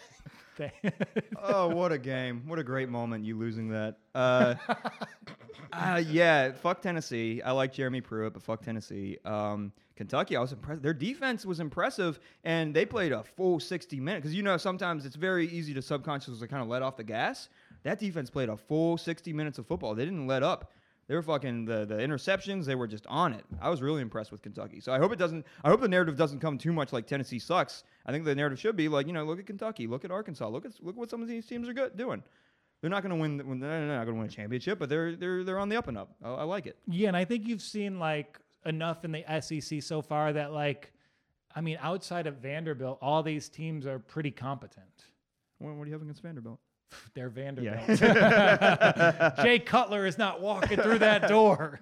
C: Oh, what a game. What a great moment, you losing that. Yeah, fuck Tennessee. I like Jeremy Pruitt, but fuck Tennessee. Kentucky, I was impressed. Their defense was impressive, and they played a full 60 minutes. Because, sometimes it's very easy to subconsciously kind of let off the gas. That defense played a full 60 minutes of football. They didn't let up. They were fucking the interceptions. They were just on it. I was really impressed with Kentucky. So I hope the narrative doesn't come too much like Tennessee sucks. I think the narrative should be like, look at Kentucky, look at Arkansas, look what some of these teams are doing. They're not going to win. They're not going to win a championship, but they're on the up and up. I like it.
B: Yeah, and I think you've seen like enough in the SEC so far that outside of Vanderbilt, all these teams are pretty competent.
C: What do you have against Vanderbilt?
B: They're Vanderbilt. Yeah. Jay Cutler is not walking through that door.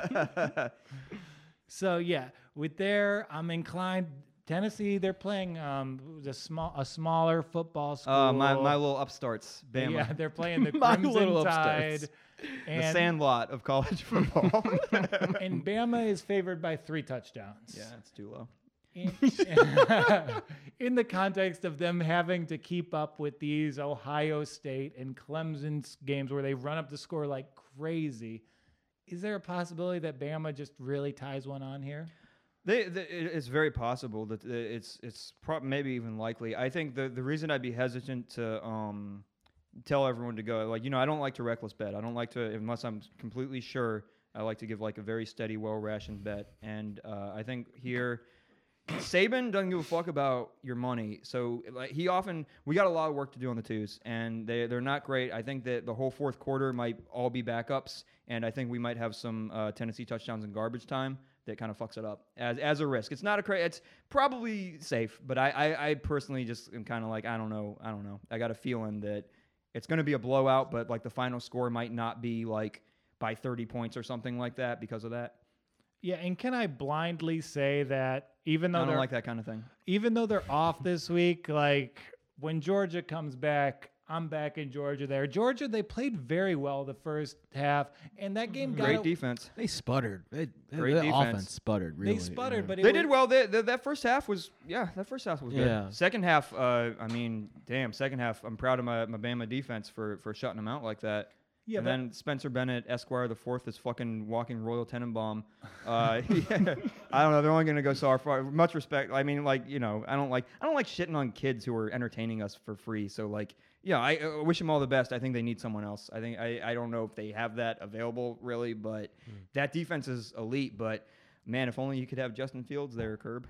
B: So yeah, I'm inclined. Tennessee, they're playing a smaller football school.
C: My little upstarts, Bama.
B: Yeah, they're playing the Crimson Tide.
C: The Sandlot of college football.
B: And Bama is favored by 3 touchdowns.
C: Yeah, it's too low.
B: In the context of them having to keep up with these Ohio State and Clemson games where they run up the score like crazy, is there a possibility that Bama just really ties one on here?
C: It's very possible that it's maybe even likely. I think the reason I'd be hesitant to tell everyone to go, I don't like to reckless bet. I don't like to, unless I'm completely sure, I like to give like a very steady, well-rationed bet. And I think here, Saban doesn't give a fuck about your money. So we got a lot of work to do on the twos, and they're not great. I think that the whole fourth quarter might all be backups, and I think we might have some Tennessee touchdowns in garbage time that kind of fucks it up as a risk. It's not it's probably safe, but I personally just am kind of like, I don't know. I got a feeling that it's going to be a blowout, but like the final score might not be like by 30 points or something like that because of that.
B: Yeah, and can I blindly say that even though
C: I don't like that kind of thing.
B: Even though they're off this week, like when Georgia comes back, I'm back in Georgia there. Georgia, they played very well the first half, and that game got
C: great defense.
A: They sputtered.
C: Great defense.
A: Offense sputtered, really.
B: They sputtered, but
C: they did well. That first half was good.
A: Yeah.
C: Second half, second half, I'm proud of my Bama defense for shutting them out like that. Yeah, and then Spencer Bennett, Esquire the Fourth, is fucking walking Royal Tenenbaum. I don't know. They're only going to go so far. Much respect. I mean, I don't like shitting on kids who are entertaining us for free. So I wish them all the best. I think they need someone else. I think I don't know if they have that available really, but that defense is elite. But man, if only you could have Justin Fields there, Curb.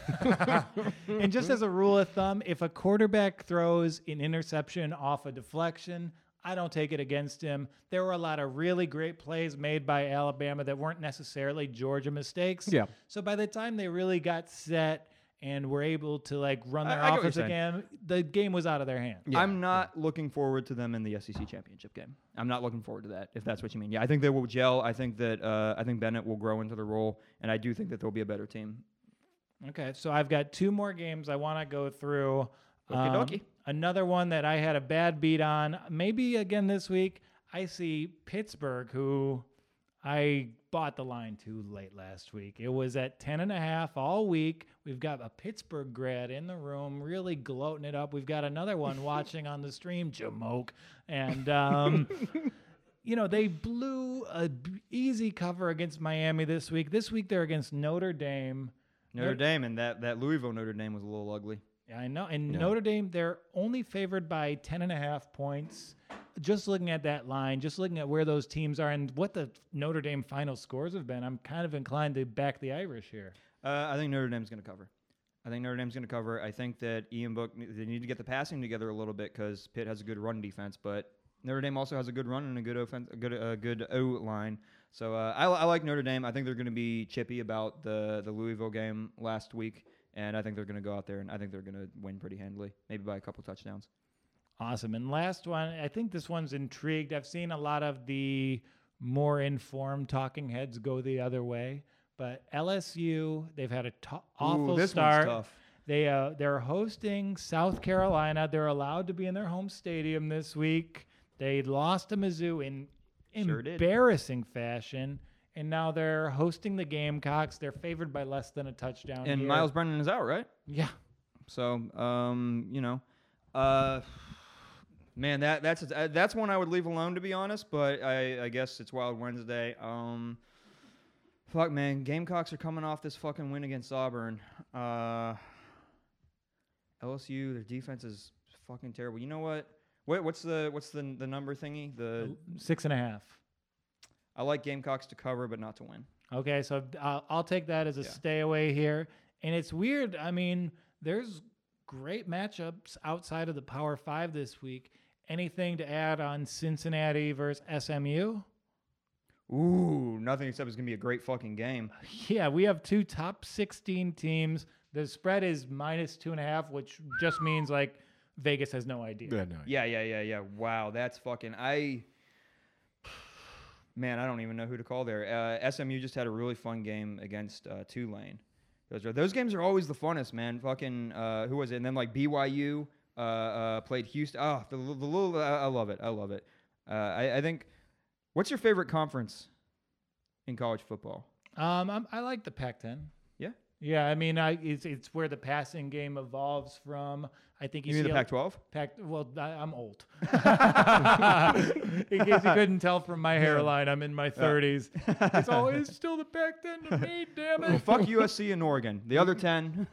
B: And just as a rule of thumb, if a quarterback throws an interception off a deflection, I don't take it against him. There were a lot of really great plays made by Alabama that weren't necessarily Georgia mistakes.
A: Yeah.
B: So by the time they really got set and were able to run their offense again, the game was out of their hands.
C: Yeah. I'm not looking forward to them in the SEC championship game. I'm not looking forward to that, if that's what you mean. Yeah, I think they will gel. I think that Bennett will grow into the role, and I do think that they'll be a better team.
B: Okay, so I've got 2 more games I want to go through.
C: Okie dokie.
B: Another one that I had a bad beat on, maybe again this week, I see Pittsburgh, who I bought the line too late last week. It was at 10.5 all week. We've got a Pittsburgh grad in the room, really gloating it up. We've got another one watching on the stream, Jamoke. And, they blew an easy cover against Miami this week. This week they're against Notre Dame.
C: Notre Dame, and that Louisville Notre Dame was a little ugly.
B: Yeah, I know. And Notre Dame, they're only favored by 10.5 points. Just looking at that line, just looking at where those teams are and what the Notre Dame final scores have been, I'm kind of inclined to back the Irish here.
C: I think Notre Dame's going to cover. I think that Ian Book, they need to get the passing together a little bit because Pitt has a good run defense, but Notre Dame also has a good run and a good offense, a good O line. So I like Notre Dame. I think they're going to be chippy about the Louisville game last week. And I think they're going to go out there, and I think they're going to win pretty handily, maybe by a couple touchdowns.
B: Awesome. And last one, I think this one's intrigued. I've seen a lot of the more informed talking heads go the other way. But LSU, they've had an awful
C: this
B: start.
C: One's tough.
B: They're hosting South Carolina. They're allowed to be in their home stadium this week. They lost to Mizzou in embarrassing fashion. And now they're hosting the Gamecocks. They're favored by less than a touchdown.
C: And
B: here.
C: Miles Brennan is out, right?
B: Yeah.
C: So, Man, that's one I would leave alone, to be honest. But I guess it's Wild Wednesday. Fuck, man, Gamecocks are coming off this fucking win against Auburn. LSU, their defense is fucking terrible. You know what? What's the number thingy? The
B: 6.5.
C: I like Gamecocks to cover, but not to win.
B: Okay, so I'll take that as a stay away here. And it's weird. I mean, there's great matchups outside of the Power 5 this week. Anything to add on Cincinnati versus SMU?
C: Ooh, nothing except it's going to be a great fucking game.
B: Yeah, we have 2 top 16 teams. The spread is -2.5, which just means like Vegas has no idea.
C: Yeah. Wow, that's fucking... Man, I don't even know who to call there. SMU just had a really fun game against Tulane. Those games are always the funnest, man. Fucking, who was it? And then like BYU played Houston. Oh, the little... I love it. I think... What's your favorite conference in college football?
B: I like the Pac-10.
C: Yeah?
B: Yeah, I mean, it's where the passing game evolves from. I think
C: you mean the Pac-12?
B: Well, I'm old. In case you couldn't tell from my hairline, I'm in my 30s. It's always still the Pac-10 to me, damn it.
C: Well, fuck USC and Oregon. The other 10.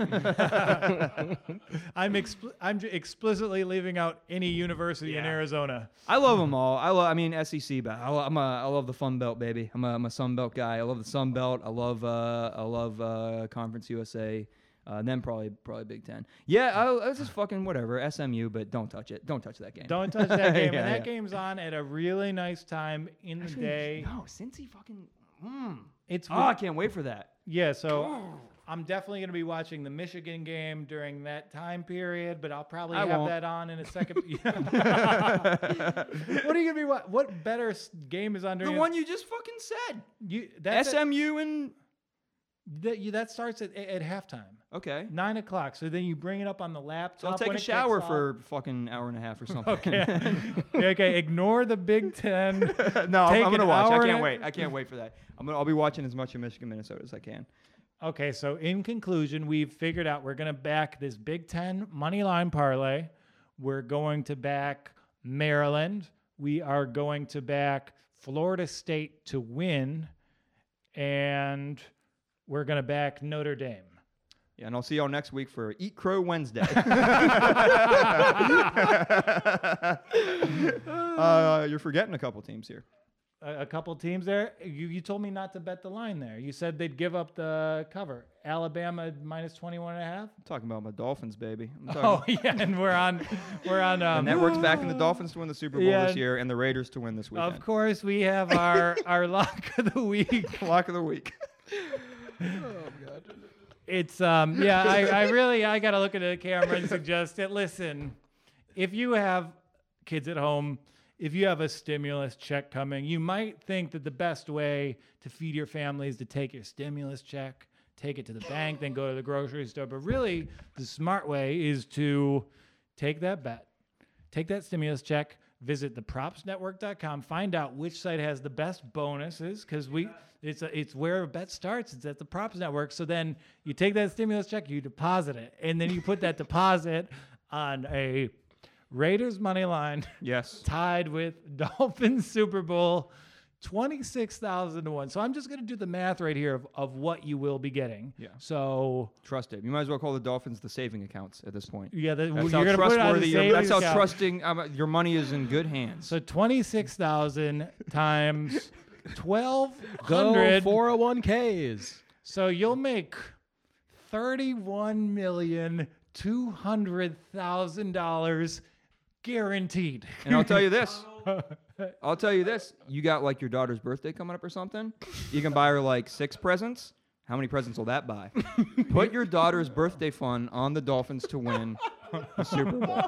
B: I'm explicitly leaving out any university in Arizona.
C: I love them all. I mean SEC, but I love the Fun Belt, baby. I'm a Sun Belt guy. I love the Sun Belt. I love Conference USA. Then probably Big Ten. Yeah, I was just fucking whatever. SMU, but don't touch it. Don't touch that game.
B: Don't touch that game. And that game's on at a really nice time in the day.
C: No, Cincy fucking...
B: I
C: can't wait for that.
B: Yeah, so I'm definitely going to be watching the Michigan game during that time period, but I'll probably have that on in a second. What are you going to be watching? What better game is on during...
C: The one you just fucking said. SMU and...
B: That starts at halftime.
C: Okay.
B: 9 o'clock. So then you bring it up on the laptop.
C: So I'll take a shower for fucking hour and a half or something.
B: Okay. Okay. Ignore the Big Ten.
C: No, I'm gonna watch. I can't wait for that. I'll be watching as much of Michigan, Minnesota as I can.
B: Okay. So in conclusion, we've figured out we're gonna back this Big Ten money line parlay. We're going to back Maryland. We are going to back Florida State to win, and we're going to back Notre Dame.
C: Yeah, and I'll see y'all next week for Eat Crow Wednesday. You're forgetting a couple teams here.
B: A couple teams there? You told me not to bet the line there. You said they'd give up the cover. Alabama -21.5?
C: I'm talking about my Dolphins, baby.
B: Yeah, and we're on
C: the network's backing the Dolphins to win the Super Bowl this year and the Raiders to win this weekend.
B: Of course, we have our lock of the week.
C: Lock of the week.
A: Oh God!
B: It's I gotta look at the camera and suggest it. Listen, if you have kids at home, if you have a stimulus check coming, you might think that the best way to feed your family is to take your stimulus check, take it to the bank, then go to the grocery store. But really, the smart way is to take that bet, take that stimulus check, visit thepropsnetwork.com, find out which site has the best bonuses, because it's where a bet starts. It's at the Props Network. So then you take that stimulus check, you deposit it, and then you put that deposit on a Raiders money line.
C: Yes.
B: Tied with Dolphins Super Bowl, 26,000 to 1. So I'm just going to do the math right here of what you will be getting.
C: Yeah.
B: So
C: trust it. You might as well call the Dolphins the saving accounts at this point.
B: Yeah,
C: that's
B: you're going to put it on the savings
C: That's how
B: account.
C: trusting your money is in good hands.
B: So 26,000 times 1,200.
A: Go 401ks.
B: So you'll make $31,200,000 guaranteed.
C: And I'll tell you this. You got like your daughter's birthday coming up or something. You can buy her like 6 presents. How many presents will that buy? Put your daughter's birthday fund on the Dolphins to win the Super Bowl.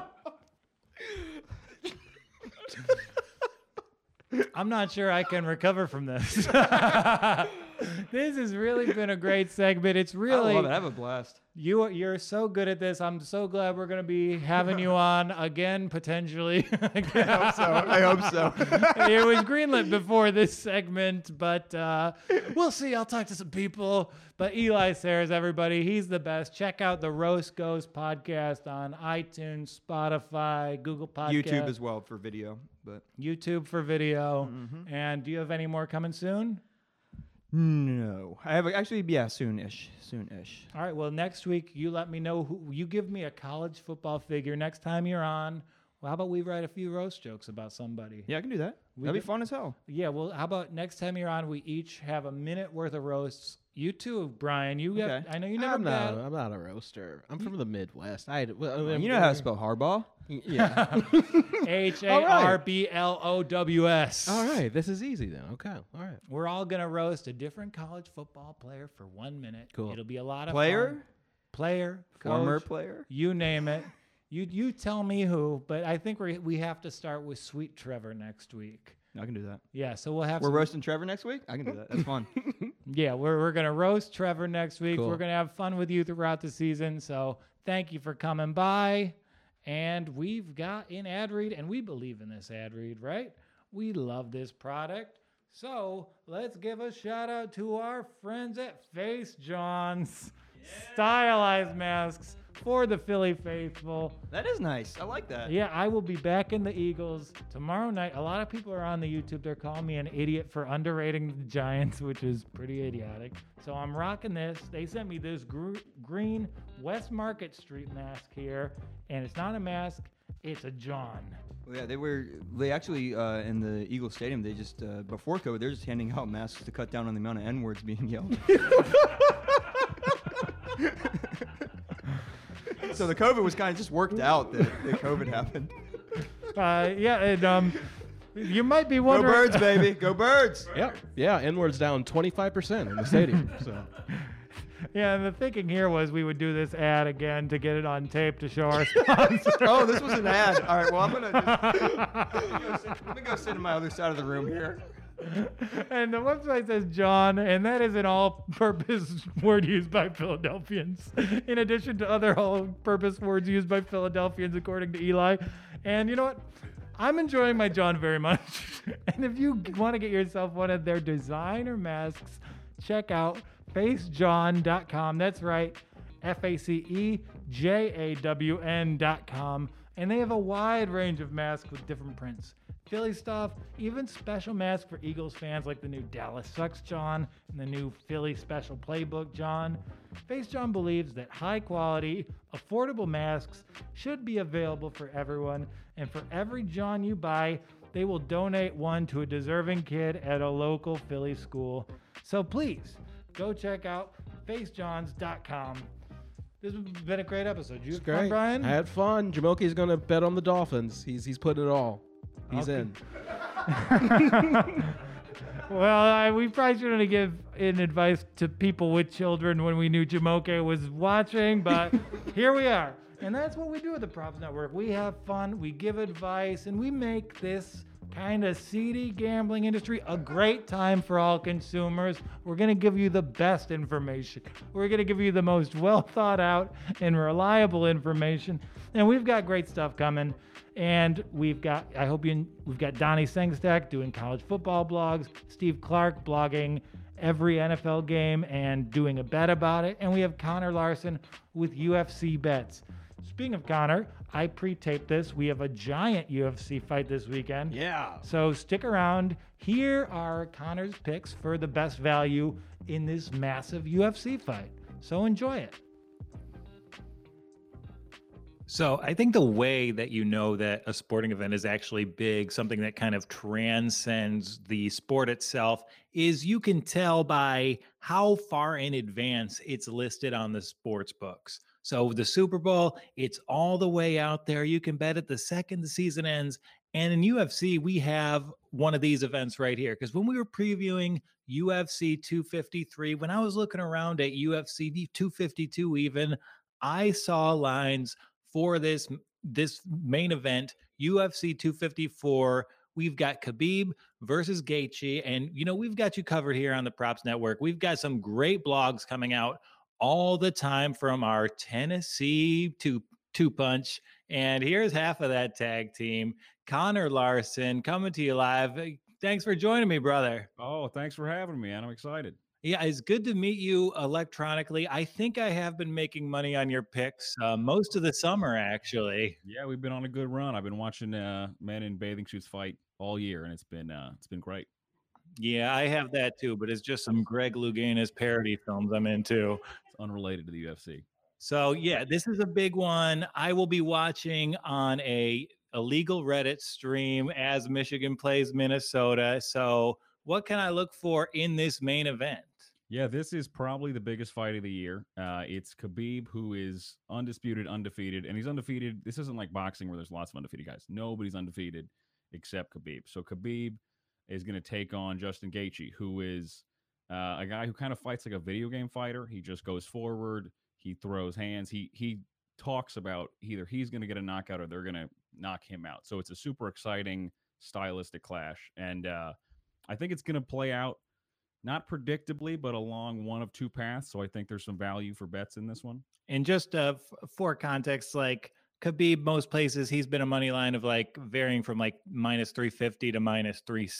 B: I'm not sure I can recover from this. This has really been a great segment. It's
C: I
B: really
C: love it. I have a blast.
B: you're so good at this. I'm so glad we're going to be having you on again, potentially.
C: I hope so.
B: It was greenlit before this segment, but we'll see. I'll talk to some people. But Eli Sayers, everybody, he's the best. Check out the Roast Ghost podcast on iTunes, Spotify, Google Podcasts.
C: YouTube as well for video, but
B: YouTube for video. And do you have any more coming soon?
C: no. I have actually, yeah, soon-ish.
B: All right. Well, next week, you let me know who you give me a college football figure next time you're on. Well, how about we write a few roast jokes about somebody?
C: Yeah, I can do that. That'd be fun as hell.
B: Yeah. Well, how about next time you're on, we each have a minute worth of roasts. You too, Brian. You have,
C: Okay.
B: I know you never
A: I'm
B: bet.
A: not a roaster. I'm from the Midwest.
C: You know how to spell hardball?
A: Yeah.
B: HARBLOWS.
A: All right. This is easy then. Okay. All right.
B: We're all gonna roast a different college football player for 1 minute.
A: Cool.
B: It'll be a lot of
C: Player?
B: fun. Player,
C: Former
B: coach,
C: player?
B: you name it. You tell me who, but I think we have to start with Sweet Trevor next week.
C: I can do that.
B: Yeah, so we'll have
C: We're
B: some,
C: roasting Trevor next week? I can do that. That's fun.
B: yeah, we're gonna roast Trevor next week.
A: Cool.
B: We're gonna have fun with you throughout the season. So thank you for coming by. And we've got an ad read, and we believe in this ad read, right? We love this product. So let's give a shout out to our friends at Face John's. Stylized masks for the Philly faithful.
C: That is nice. I like that.
B: Yeah, I will be back in the Eagles tomorrow night. A lot of people are on the YouTube. They're calling me an idiot for underrating the Giants, which is pretty idiotic. So I'm rocking this. They sent me this green West Market Street mask here, and it's not a mask. It's a John.
C: Well, yeah, they actually, in the Eagles Stadium, they just, before COVID, they're just handing out masks to cut down on the amount of N-words being yelled. So the COVID was kind of just worked out that COVID happened.
B: Yeah, and you might be
C: Go
B: wondering.
C: Birds, baby. Go Birds.
A: Yep. Yeah. N-word's down 25% in the stadium. So.
B: Yeah, and the thinking here was we would do this ad again to get it on tape to show our sponsor.
C: Oh, this was an ad. All right, well, I'm going to let me go sit in my other side of the room here.
B: And the website says John, and that is an all-purpose word used by Philadelphians, in addition to other all-purpose words used by Philadelphians, according to Eli. And you know what? I'm enjoying my John very much. And if you want to get yourself one of their designer masks, check out facejohn.com. That's right, FACEJAWN.com. And they have a wide range of masks with different prints. Philly stuff, even special masks for Eagles fans like the new Dallas Sucks John and the new Philly Special Playbook John. Face John believes that high quality, affordable masks should be available for everyone, and for every John you buy, they will donate one to a deserving kid at a local Philly school. So please, go check out facejohns.com. This has been a great episode. You have fun, Brian?
A: I had fun. Jamoke's going to bet on the Dolphins. He's putting it all. He's in.
B: Well, we probably shouldn't give in advice to people with children when we knew Jamoke was watching, but here we are. And that's what we do at the Props Network. We have fun, we give advice, and we make this kind of seedy gambling industry a great time for all consumers. We're going to give you the best information. We're going to give you the most well thought out and reliable information. And we've got great stuff coming. And we've got Donnie Sengstack doing college football blogs, Steve Clark blogging every NFL game and doing a bet about it. And we have Connor Larson with UFC bets. Speaking of Connor, I pre-taped this. We have a giant UFC fight this weekend.
A: Yeah.
B: So stick around. Here are Connor's picks for the best value in this massive UFC fight. So enjoy it.
D: So I think the way that you know that a sporting event is actually big, something that kind of transcends the sport itself, is you can tell by how far in advance it's listed on the sports books. So the Super Bowl, it's all the way out there. You can bet it the second the season ends. And in UFC, we have one of these events right here. Because when we were previewing UFC 253, when I was looking around at UFC 252 even, I saw lines for this main event, UFC 254, we've got Khabib versus Gaethje, and we've got you covered here on the Props Network. We've got some great blogs coming out all the time from our Tennessee two punch, and here's half of that tag team. Connor Larson coming to you live. Thanks for joining me, brother.
E: Oh, thanks for having me, man. I'm excited.
D: Yeah, it's good to meet you electronically. I think I have been making money on your picks most of the summer, actually.
E: Yeah, we've been on a good run. I've been watching men in bathing suits fight all year, and it's been great.
D: Yeah, I have that too, but it's just some Greg Louganis parody films I'm into.
E: It's unrelated to the UFC.
D: So yeah, this is a big one. I will be watching on a illegal Reddit stream as Michigan plays Minnesota. So what can I look for in this main event?
E: Yeah, this is probably the biggest fight of the year. It's Khabib, who is undisputed, undefeated, and he's undefeated. This isn't like boxing where there's lots of undefeated guys. Nobody's undefeated except Khabib. So Khabib is going to take on Justin Gaethje, who is a guy who kind of fights like a video game fighter. He just goes forward. He throws hands. He talks about either he's going to get a knockout or they're going to knock him out. So it's a super exciting stylistic clash, and I think it's going to play out not predictably, but along one of two paths. So I think there's some value for bets in this one.
D: And just for context, like Khabib, most places he's been a money line of like varying from like minus 350 to minus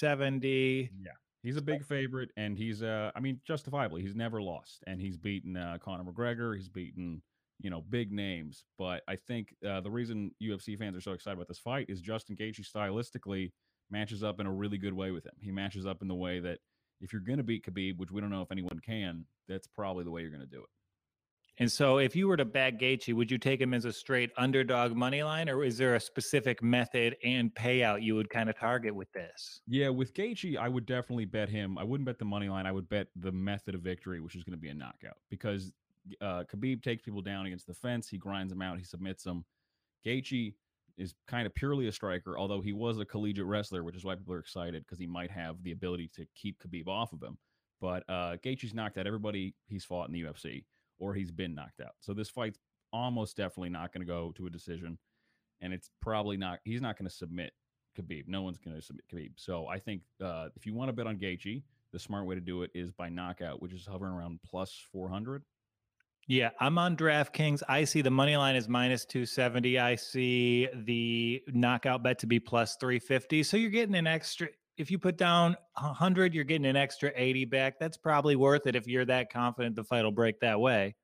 D: 370.
E: Yeah. He's a big favorite, and he's justifiably, he's never lost, and he's beaten Conor McGregor. He's beaten, big names. But I think the reason UFC fans are so excited about this fight is Justin Gaethje stylistically matches up in a really good way with him. He matches up in the way that if you're going to beat Khabib, which we don't know if anyone can, that's probably the way you're going to do it.
D: And so if you were to back Gaethje, would you take him as a straight underdog money line, or is there a specific method and payout you would kind of target with this?
E: Yeah, with Gaethje, I would definitely bet him. I wouldn't bet the money line. I would bet the method of victory, which is going to be a knockout, because Khabib takes people down against the fence. He grinds them out. He submits them. Gaethje is kind of purely a striker, although he was a collegiate wrestler, which is why people are excited, because he might have the ability to keep Khabib off of him. But Gaethje's knocked out everybody he's fought in the UFC, or he's been knocked out. So this fight's almost definitely not going to go to a decision, and it's probably not. He's not going to submit Khabib. No one's going to submit Khabib. So I think if you want to bet on Gaethje, the smart way to do it is by knockout, which is hovering around plus 400.
D: Yeah, I'm on DraftKings. I see the money line is minus 270. I see the knockout bet to be plus 350. So you're getting an extra. If you put down 100, you're getting an extra 80 back. That's probably worth it if you're that confident the fight will break that way.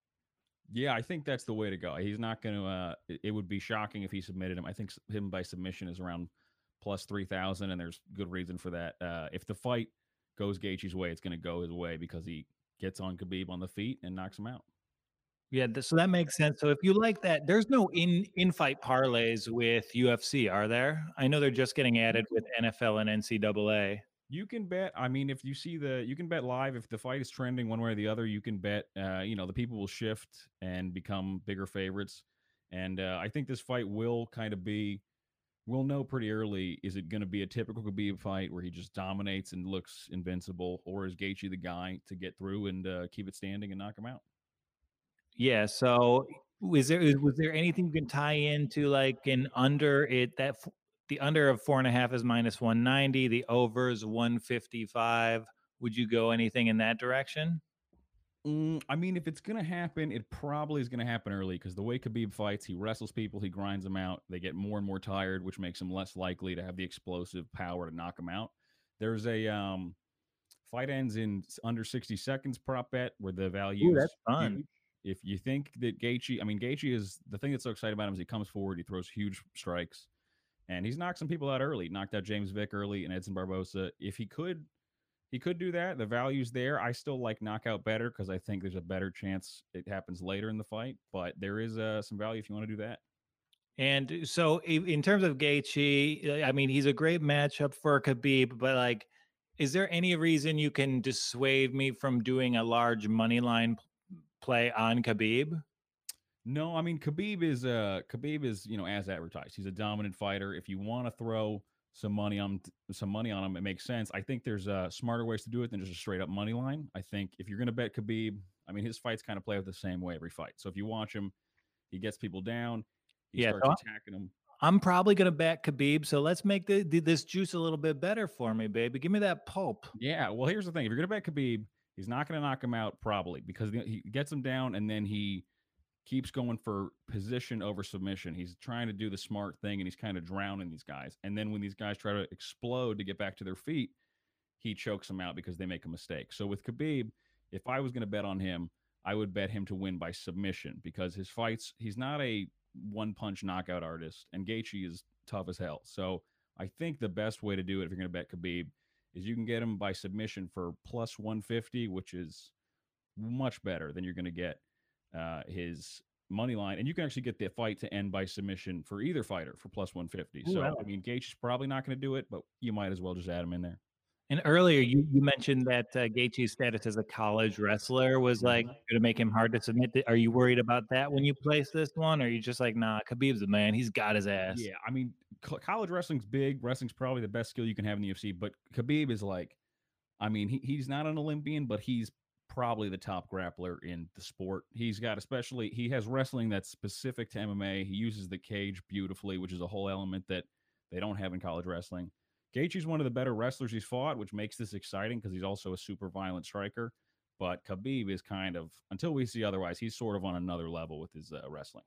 E: Yeah, I think that's the way to go. He's not going to. It would be shocking if he submitted him. I think him by submission is around plus 3,000, and there's good reason for that. If the fight goes Gaethje's way, it's going to go his way because he gets on Khabib on the feet and knocks him out.
D: Yeah, so that makes sense. So if you like that, there's no in-fight parlays with UFC, are there? I know they're just getting added with NFL and NCAA.
E: You can bet. I mean, if you see you can bet live. If the fight is trending one way or the other, you can bet. The people will shift and become bigger favorites. And I think this fight will kind of be. We'll know pretty early. Is it going to be a typical Khabib fight where he just dominates and looks invincible, or is Gaethje the guy to get through and keep it standing and knock him out?
D: Yeah. So was there anything you can tie into like an under it that the under of 4.5 is minus 190, the over is 155? Would you go anything in that direction?
E: I mean, if it's going to happen, it probably is going to happen early, because the way Khabib fights, he wrestles people, he grinds them out. They get more and more tired, which makes them less likely to have the explosive power to knock them out. There's a fight ends in under 60 seconds prop bet where the value
D: that's fun.
E: Huge. If you think that Gaethje is the thing that's so exciting about him is he comes forward, he throws huge strikes, and he's knocked some people out early. Knocked out James Vick early and Edson Barbosa. If he could do that. The value's there. I still like knockout better because I think there's a better chance it happens later in the fight. But there is some value if you want to do that.
D: And so, in terms of Gaethje, I mean, he's a great matchup for Khabib. But like, is there any reason you can dissuade me from doing a large money line play on Khabib?
E: No, I mean Khabib is as advertised. He's a dominant fighter. If you want to throw some money on him, it makes sense. I think there's smarter ways to do it than just a straight up money line. I think if you're going to bet Khabib, I mean his fights kind of play out the same way every fight. So if you watch him, he gets people down, he starts attacking them.
D: I'm probably going to bet Khabib. So let's make this juice a little bit better for me, baby. Give me that pulp.
E: Yeah. Well, here's the thing. If you're going to bet Khabib, he's not going to knock him out probably because he gets him down and then he keeps going for position over submission. He's trying to do the smart thing and he's kind of drowning these guys. And then when these guys try to explode to get back to their feet, he chokes them out because they make a mistake. So with Khabib, if I was going to bet on him, I would bet him to win by submission because his fights, he's not a one-punch knockout artist, and Gaethje is tough as hell. So I think the best way to do it if you're going to bet Khabib is you can get him by submission for plus 150, which is much better than you're going to get his money line, and you can actually get the fight to end by submission for either fighter for plus 150.
D: Ooh,
E: so
D: wow.
E: I mean, Gaethje's probably not going to do it, but you might as well just add him in there.
D: And earlier you mentioned that Gaethje's status as a college wrestler was like going to make him hard to submit. Are you worried about that when you place this one? Or are you just like, nah, Khabib's the man. He's got his ass.
E: Yeah, I mean, college wrestling's big. Wrestling's probably the best skill you can have in the UFC, but Khabib is like, I mean, he's not an Olympian, but he's probably the top grappler in the sport. He's got he has wrestling that's specific to MMA. He uses the cage beautifully, which is a whole element that they don't have in college wrestling. Gaethje's one of the better wrestlers he's fought, which makes this exciting because he's also a super violent striker. But Khabib is kind of, until we see otherwise, he's sort of on another level with his wrestling.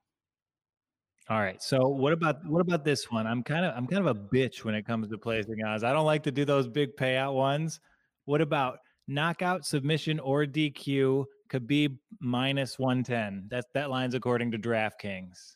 D: All right. So what about this one? I'm kind of a bitch when it comes to placing odds. I don't like to do those big payout ones. What about knockout, submission, or DQ? Khabib minus 110. That line's according to DraftKings.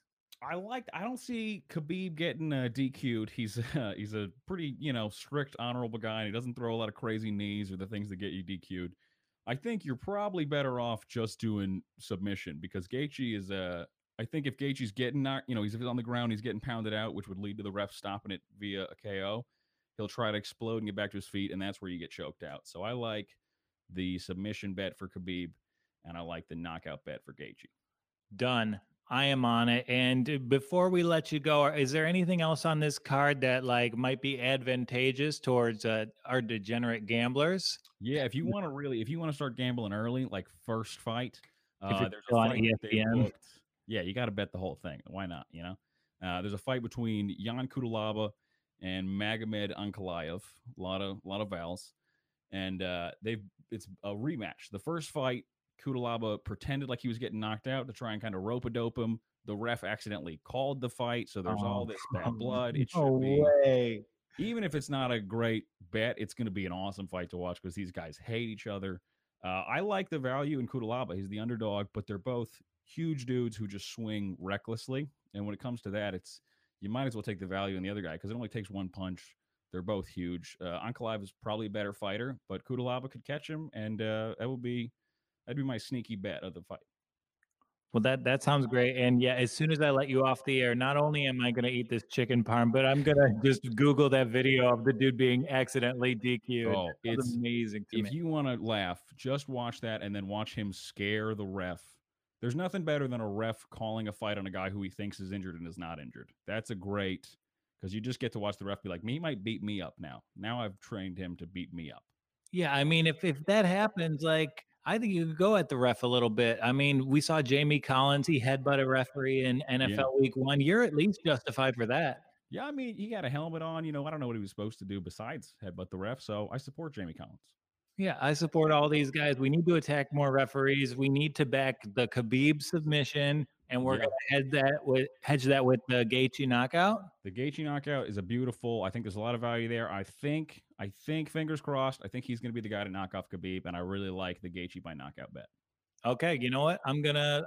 E: I don't see Khabib getting DQ'd. He's a pretty, strict, honorable guy, and he doesn't throw a lot of crazy knees or the things that get you DQ'd. I think you're probably better off just doing submission because Gaethje is I think if Gaethje's getting knocked, he's on the ground, he's getting pounded out, which would lead to the ref stopping it via a KO. He'll try to explode and get back to his feet, and that's where you get choked out. So I like the submission bet for Khabib, and I like the knockout bet for Gaethje.
D: Done. I am on it. And before we let you go, is there anything else on this card that might be advantageous towards our degenerate gamblers?
E: Yeah, if you want to start gambling early, like first fight,
D: there's
E: a
D: on
E: fight
D: ESPN.
E: Yeah, you got to bet the whole thing. Why not? There's a fight between Jan Kudalaba and Magomed Ankalaev. A lot of vowels, and it's a rematch. The first fight, Kudalaba pretended like he was getting knocked out to try and kind of rope-a-dope him. The ref accidentally called the fight, so there's all this bad blood. It should be, even if it's not a great bet, it's going to be an awesome fight to watch because these guys hate each other. I like the value in Kudalaba. He's the underdog, but they're both huge dudes who just swing recklessly. And when it comes to that, you might as well take the value in the other guy because it only takes one punch. They're both huge. Ankalaev is probably a better fighter, but Kudalaba could catch him, and that'd be my sneaky bet of the fight.
D: Well, that sounds great. And yeah, as soon as I let you off the air, not only am I going to eat this chicken parm, but I'm going to just Google that video of the dude being accidentally DQ'd.
E: Oh, it's
D: amazing to me.
E: If you want to laugh, just watch that and then watch him scare the ref. There's nothing better than a ref calling a fight on a guy who he thinks is injured and is not injured. That's a great, because you just get to watch the ref be like, he might beat me up now. Now I've trained him to beat me up.
D: Yeah, I mean, if that happens, I think you could go at the ref a little bit. I mean, we saw Jamie Collins, he headbutt a referee in NFL Week 1. You're at least justified for that.
E: Yeah, I mean, he got a helmet on. I don't know what he was supposed to do besides headbutt the ref, so I support Jamie Collins.
D: Yeah, I support all these guys. We need to attack more referees. We need to back the Khabib submission, and we're going to hedge that with the Gaethje knockout.
E: The Gaethje knockout is a beautiful. I think there's a lot of value there. I think fingers crossed. I think he's going to be the guy to knock off Khabib, and I really like the Gaethje by knockout bet.
D: Okay, you know what? I'm gonna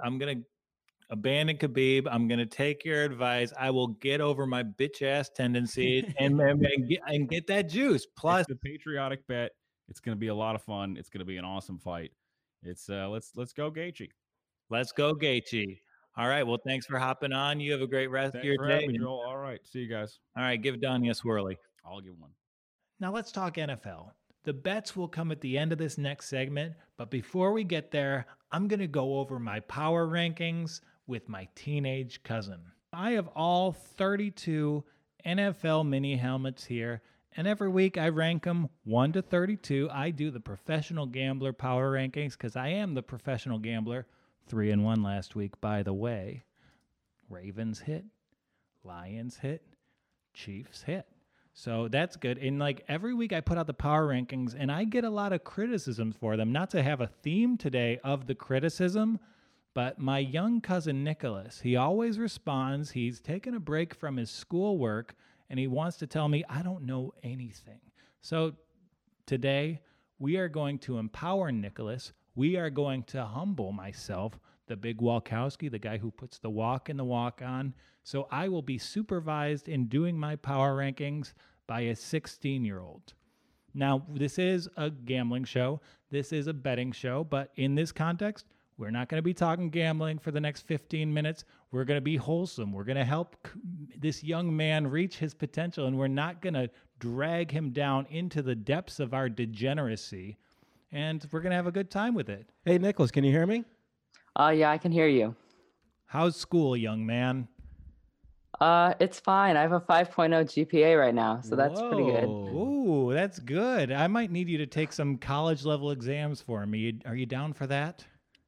D: abandon Khabib. I'm gonna take your advice. I will get over my bitch ass tendencies and get that juice. Plus,
E: it's the patriotic bet. It's going to be a lot of fun. It's going to be an awesome fight. It's let's go Gaethje.
D: Let's go Gaethje. All right. Well, thanks for hopping on. You have a great rest of your day.
E: Joel. All right. See you guys.
D: All right. Give Donnie a swirly.
E: I'll give one.
B: Now let's talk NFL. The bets will come at the end of this next segment, but before we get there, I'm going to go over my power rankings with my teenage cousin. I have all 32 NFL mini helmets here, and every week I rank them 1 to 32. I do the professional gambler power rankings because I am the professional gambler. 3-1 last week, by the way. Ravens hit. Lions hit, Chiefs hit. So that's good. And like every week I put out the power rankings and I get a lot of criticisms for them. Not to have a theme today of the criticism, but my young cousin Nicholas, he always responds. He's taken a break from his schoolwork and he wants to tell me I don't know anything. So today we are going to empower Nicholas. We are going to humble myself, the big Walkowski, the guy who puts the walk in the walk on. So I will be supervised in doing my power rankings by a 16-year-old. Now, this is a gambling show. This is a betting show. But in this context, we're not going to be talking gambling for the next 15 minutes. We're going to be wholesome. We're going to help this young man reach his potential, and we're not going to drag him down into the depths of our degeneracy. And we're going to have a good time with it.
A: Hey, Nicholas, can you hear me?
F: Yeah, I can hear you.
B: How's school, young man?
F: It's fine. I have a 5.0 GPA right now, so that's pretty good.
B: Ooh, that's good. I might need you to take some college level exams for me. Are you down for that?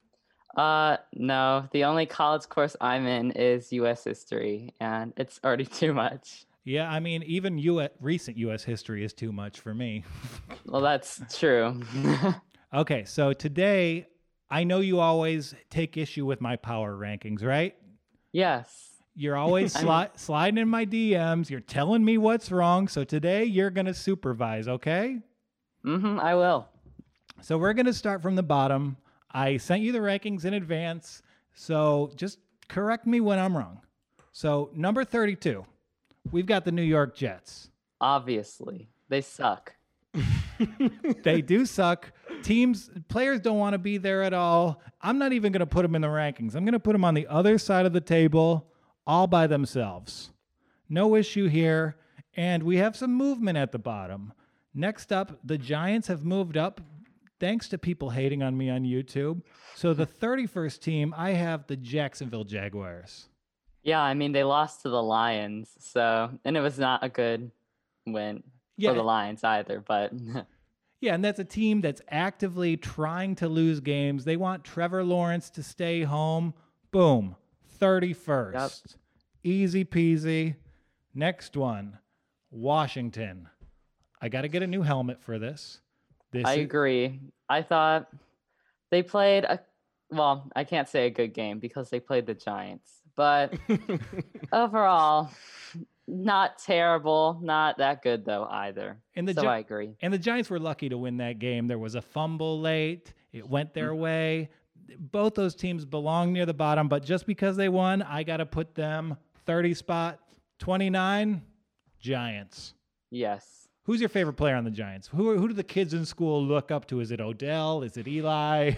F: No. The only college course I'm in is U.S. history, and it's already too much.
B: Yeah, I mean, even recent U.S. history is too much for me.
F: Well, that's true.
B: Okay, so today, I know you always take issue with my power rankings, right?
F: Yes.
B: You're always sliding in my DMs. You're telling me what's wrong. So today, you're going to supervise, okay?
F: I will.
B: So we're going to start from the bottom. I sent you the rankings in advance, so just correct me when I'm wrong. So number 32, we've got the New York Jets.
F: Obviously. They suck.
B: They do suck. Players don't want to be there at all. I'm not even going to put them in the rankings. I'm going to put them on the other side of the table, all by themselves. No issue here. And we have some movement at the bottom. Next up, the Giants have moved up thanks to people hating on me on YouTube. So the 31st team, I have the Jacksonville Jaguars.
F: Yeah, I mean, they lost to the Lions, and it was not a good win for the Lions either, but...
B: Yeah, and that's a team that's actively trying to lose games. They want Trevor Lawrence to stay home. Boom, 31st. Yep. Easy peasy. Next one, Washington. I got to get a new helmet for this.
F: I agree. I thought they played I can't say a good game because they played the Giants, but overall, not terrible, not that good though either. I agree.
B: And the Giants were lucky to win that game. There was a fumble late. It went their way. Both those teams belong near the bottom, but just because they won, I got to put them 30 spot, 29, Giants.
F: Yes.
B: Who's your favorite player on the Giants? Who do the kids in school look up to? Is it Odell? Is it Eli?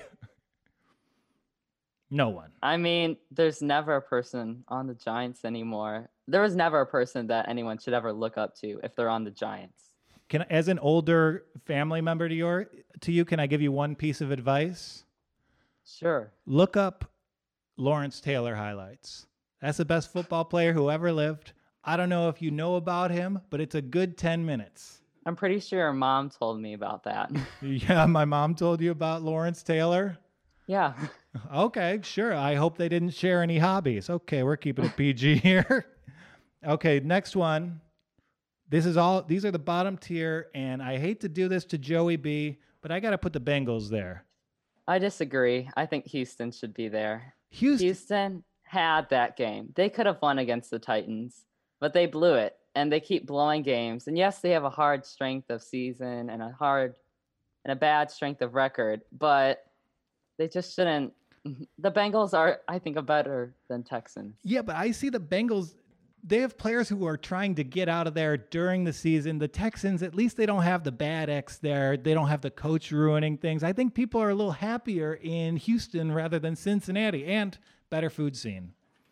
B: No one.
F: I mean, there's never a person on the Giants anymore. There was never a person that anyone should ever look up to if they're on the Giants.
B: As an older family member to you, can I give you one piece of advice?
F: Sure.
B: Look up Lawrence Taylor highlights. That's the best football player who ever lived. I don't know if you know about him, but it's a good 10 minutes.
F: I'm pretty sure your mom told me about that.
B: Yeah, my mom told you about Lawrence Taylor?
F: Yeah.
B: Okay, sure. I hope they didn't share any hobbies. Okay, we're keeping it PG here. Okay, next one. These are the bottom tier, and I hate to do this to Joey B, but I got to put the Bengals there.
F: I disagree. I think Houston should be there.
B: Houston
F: had that game. They could have won against the Titans, but they blew it, and they keep blowing games. And yes, they have a hard strength of season and a bad strength of record, but they just shouldn't. The Bengals are, I think, better than Texans.
B: Yeah, but I see the Bengals. They have players who are trying to get out of there during the season. The Texans, at least they don't have the bad X there. They don't have the coach ruining things. I think people are a little happier in Houston rather than Cincinnati, and better food scene.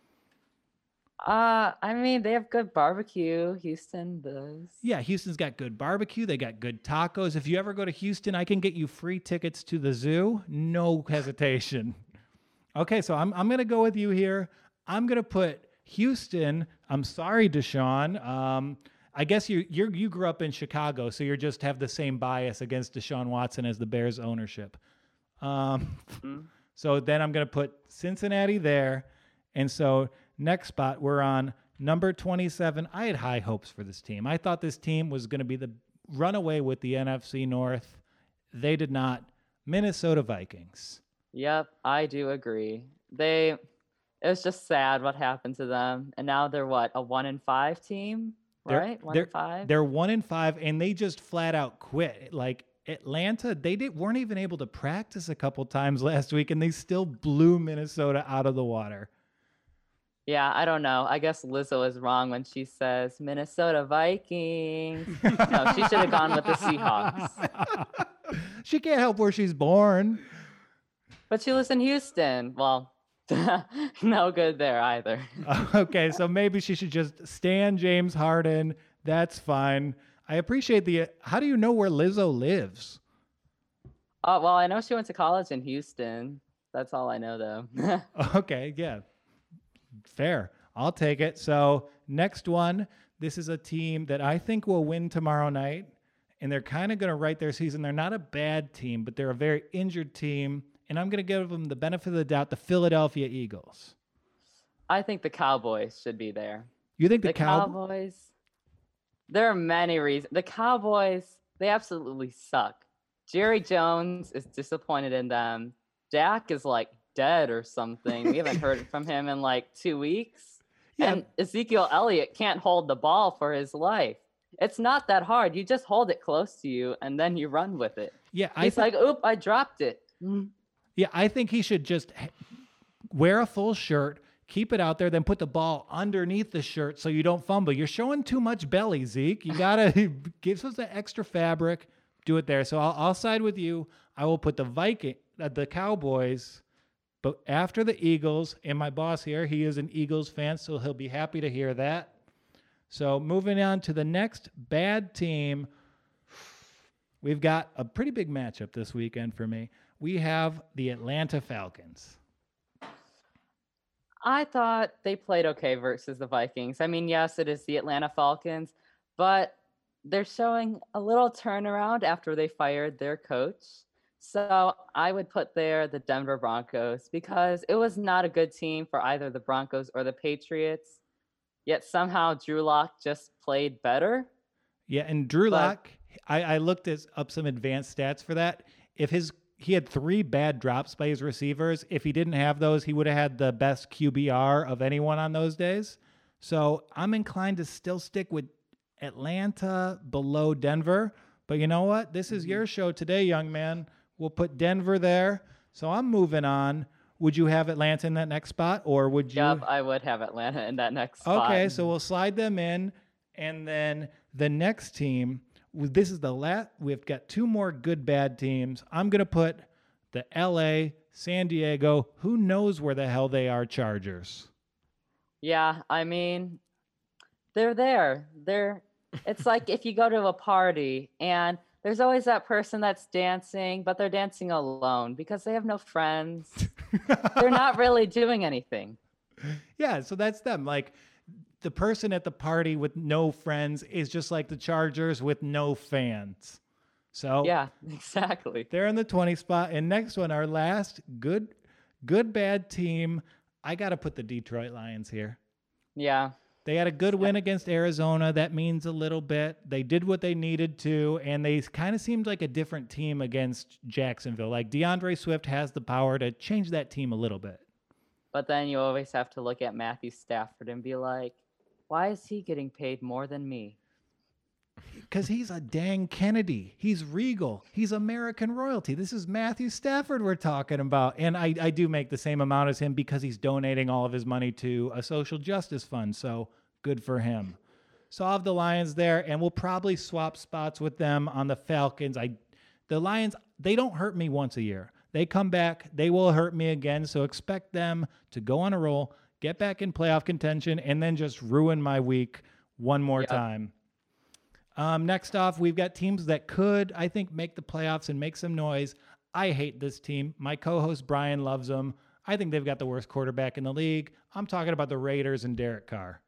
F: I mean, they have good barbecue. Houston does.
B: Yeah, Houston's got good barbecue. They got good tacos. If you ever go to Houston, I can get you free tickets to the zoo. No hesitation. Okay, so I'm going to go with you here. I'm going to put Houston. I'm sorry, Deshaun. I guess you grew up in Chicago, so you just have the same bias against Deshaun Watson as the Bears ownership. So then I'm going to put Cincinnati there. And so next spot, we're on Number 27, I had high hopes for this team. I thought this team was going to be the runaway with the NFC North. They did not. Minnesota Vikings.
F: Yep, I do agree. It was just sad what happened to them. And now they're what, a 1-5 team? Right? 1-5?
B: They're 1-5, and they just flat out quit. Like Atlanta, weren't even able to practice a couple times last week, and they still blew Minnesota out of the water.
F: Yeah, I don't know. I guess Lizzo is wrong when she says Minnesota Vikings. No, she should have gone with the Seahawks.
B: She can't help where she's born.
F: But she lives in Houston. Well, no good there either.
B: Okay, so maybe she should just stand James Harden. That's fine. I appreciate how do you know where Lizzo lives?
F: Oh, well, I know she went to college in Houston. That's all I know, though.
B: Okay, yeah. Fair. I'll take it. So next one, this is a team that I think will win tomorrow night, and they're kind of going to write their season. They're not a bad team, but they're a very injured team, and I'm going to give them the benefit of the doubt, the Philadelphia Eagles.
F: I think the Cowboys should be there.
B: You think
F: the Cowboys? There are many reasons. The Cowboys, they absolutely suck. Jerry Jones is disappointed in them. Dak is like dead or something. We haven't heard from him in like 2 weeks. Yeah. And Ezekiel Elliott can't hold the ball for his life. It's not that hard. You just hold it close to you and then you run with it.
B: Yeah,
F: He's like, oop, I dropped it.
B: Yeah, I think he should just wear a full shirt, keep it out there, then put the ball underneath the shirt so you don't fumble. You're showing too much belly, Zeke. You got to give us the extra fabric, do it there. So I'll side with you. I will put the Cowboys, but after the Eagles, and my boss here, he is an Eagles fan, so he'll be happy to hear that. So moving on to the next bad team, we've got a pretty big matchup this weekend for me. We have the Atlanta Falcons.
F: I thought they played okay versus the Vikings. I mean, yes, it is the Atlanta Falcons, but they're showing a little turnaround after they fired their coach. So I would put there the Denver Broncos because it was not a good team for either the Broncos or the Patriots. Yet somehow Drew Lock just played better.
B: Yeah, and Drew Lock, I looked up some advanced stats for that. He had 3 bad drops by his receivers. If he didn't have those, he would have had the best QBR of anyone on those days. So I'm inclined to still stick with Atlanta below Denver. But you know what? This is your show today, young man. We'll put Denver there. So I'm moving on. Would you have Atlanta in that next spot, or would you?
F: Yep, I would have Atlanta in that next spot.
B: Okay, so we'll slide them in. And then the next team, this is the last. We've got 2 more good, bad teams. I'm going to put the LA, San Diego, who knows where the hell they are, Chargers.
F: Yeah, I mean, they're there. It's like if you go to a party and there's always that person that's dancing, but they're dancing alone because they have no friends. They're not really doing anything.
B: Yeah, so that's them. Like the person at the party with no friends is just like the Chargers with no fans. So
F: yeah, exactly.
B: They're in the 20 spot. And next one, our last good bad team. I got to put the Detroit Lions here.
F: Yeah.
B: They had a good win against Arizona. That means a little bit. They did what they needed to, and they kind of seemed like a different team against Jacksonville. Like DeAndre Swift has the power to change that team a little bit.
F: But then you always have to look at Matthew Stafford and be like, why is he getting paid more than me?
B: Because he's a dang Kennedy. He's regal. He's American royalty. This is Matthew Stafford we're talking about. And I do make the same amount as him because he's donating all of his money to a social justice fund. So good for him. So I'll have the Lions there, and we'll probably swap spots with them on the Falcons. The Lions, they don't hurt me once a year. They come back. They will hurt me again. So expect them to go on a roll, get back in playoff contention, and then just ruin my week one more time. Next off, we've got teams that could, I think, make the playoffs and make some noise. I hate this team. My co-host Brian loves them. I think they've got the worst quarterback in the league. I'm talking about the Raiders and Derek Carr.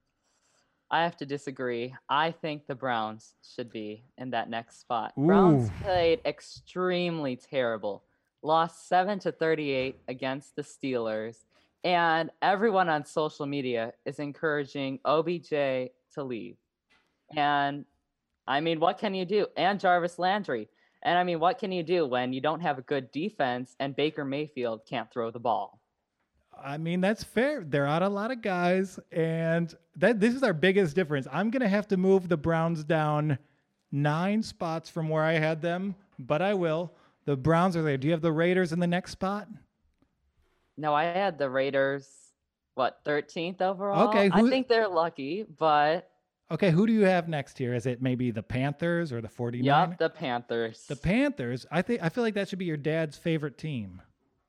F: I have to disagree. I think the Browns should be in that next spot.
B: Ooh.
F: Browns played extremely terrible. Lost 7-38 against the Steelers. And everyone on social media is encouraging OBJ to leave. And I mean, what can you do? And Jarvis Landry. And I mean, what can you do when you don't have a good defense and Baker Mayfield can't throw the ball?
B: I mean, that's fair. They're out a lot of guys, and this is our biggest difference. I'm going to have to move the Browns down 9 spots from where I had them, but I will. The Browns are there. Do you have the Raiders in the next spot?
F: No, I had the Raiders, 13th overall?
B: Okay,
F: I think they're lucky, but...
B: Okay, who do you have next here? Is it maybe the Panthers or the 49ers?
F: Yup, the Panthers.
B: The Panthers? I feel like that should be your dad's favorite team.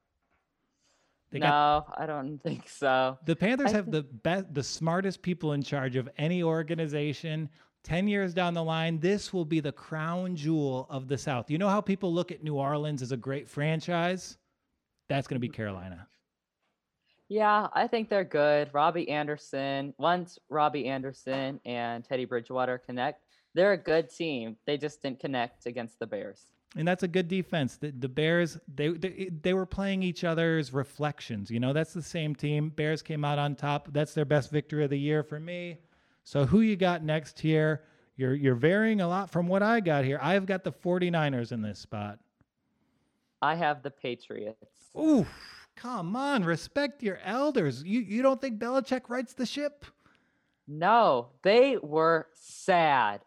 F: I don't think so.
B: The Panthers have the smartest people in charge of any organization. 10 years down the line, this will be the crown jewel of the South. You know how people look at New Orleans as a great franchise? That's going to be Carolina.
F: Yeah, I think they're good. Robbie Anderson, once Robbie Anderson and Teddy Bridgewater connect, they're a good team. They just didn't connect against the Bears.
B: And that's a good defense. The Bears, they were playing each other's reflections. You know, that's the same team. Bears came out on top. That's their best victory of the year for me. So who you got next here? You're varying a lot from what I got here. I've got the 49ers in this spot.
F: I have the Patriots.
B: Ooh, come on. Respect your elders. You don't think Belichick rights the ship?
F: No, they were sad.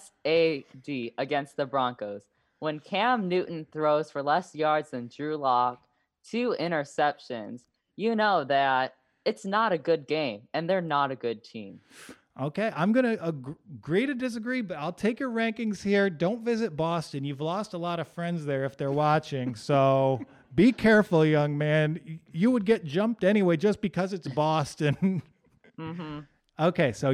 F: SAD against the Broncos. When Cam Newton throws for less yards than Drew Lock, 2 interceptions, you know that it's not a good game, and they're not a good team.
B: Okay, I'm going to agree to disagree, but I'll take your rankings here. Don't visit Boston. You've lost a lot of friends there if they're watching, so be careful, young man. You would get jumped anyway just because it's Boston.
F: Mm-hmm.
B: Okay, so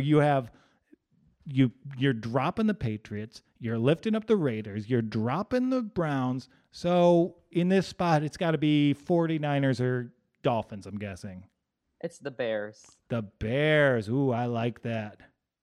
B: you're dropping the Patriots, you're lifting up the Raiders, you're dropping the Browns. So in this spot, it's got to be 49ers or Dolphins, I'm guessing.
F: It's the Bears.
B: The Bears. Ooh, I like that.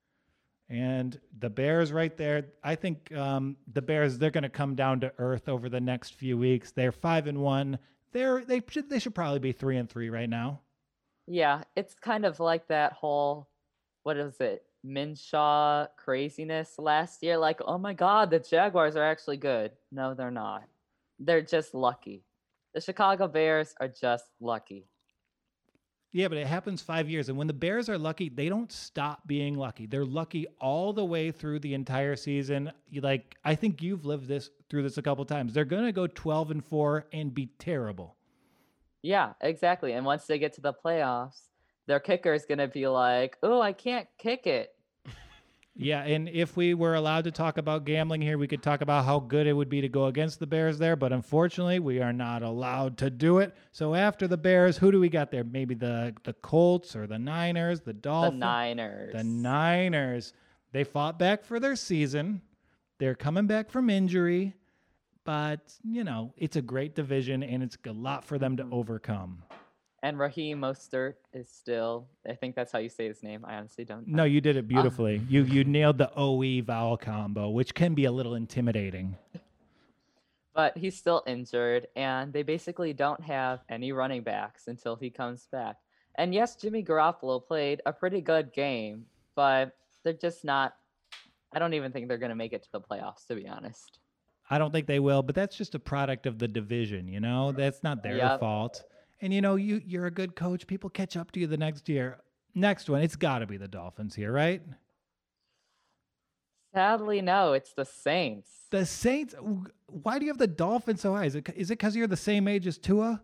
B: And the Bears right there, I think the Bears, they're going to come down to earth over the next few weeks. They're 5-1. They should probably be 3-3 right now.
F: Yeah, it's kind of like that whole, what is it, Minshaw craziness last year. Like, oh my God, the Jaguars are actually good. No, they're not. They're just lucky. The Chicago Bears are just lucky.
B: Yeah, but it happens 5 years. And when the Bears are lucky, they don't stop being lucky. They're lucky all the way through the entire season. I think you've lived through this a couple times. They're going to go 12-4 and be terrible.
F: Yeah, exactly. And once they get to the playoffs, their kicker is going to be like, oh, I can't kick it.
B: Yeah, and if we were allowed to talk about gambling here, we could talk about how good it would be to go against the Bears there, but unfortunately, we are not allowed to do it. So after the Bears, who do we got there? Maybe the Colts or the Niners, the Dolphins?
F: The Niners.
B: The Niners. They fought back for their season. They're coming back from injury, but, it's a great division, and it's a lot for them to overcome.
F: And Raheem Mostert is still, I think that's how you say his name. I honestly don't know.
B: No, you did it beautifully. You nailed the OE vowel combo, which can be a little intimidating.
F: But he's still injured, and they basically don't have any running backs until he comes back. And yes, Jimmy Garoppolo played a pretty good game, but they're just not, I don't even think they're going to make it to the playoffs, to be honest.
B: I don't think they will, but that's just a product of the division, That's not their fault. And, you're a good coach. People catch up to you the next year. Next one, it's got to be the Dolphins here, right?
F: Sadly, no. It's the Saints.
B: The Saints? Why do you have the Dolphins so high? Is it because you're the same age as Tua?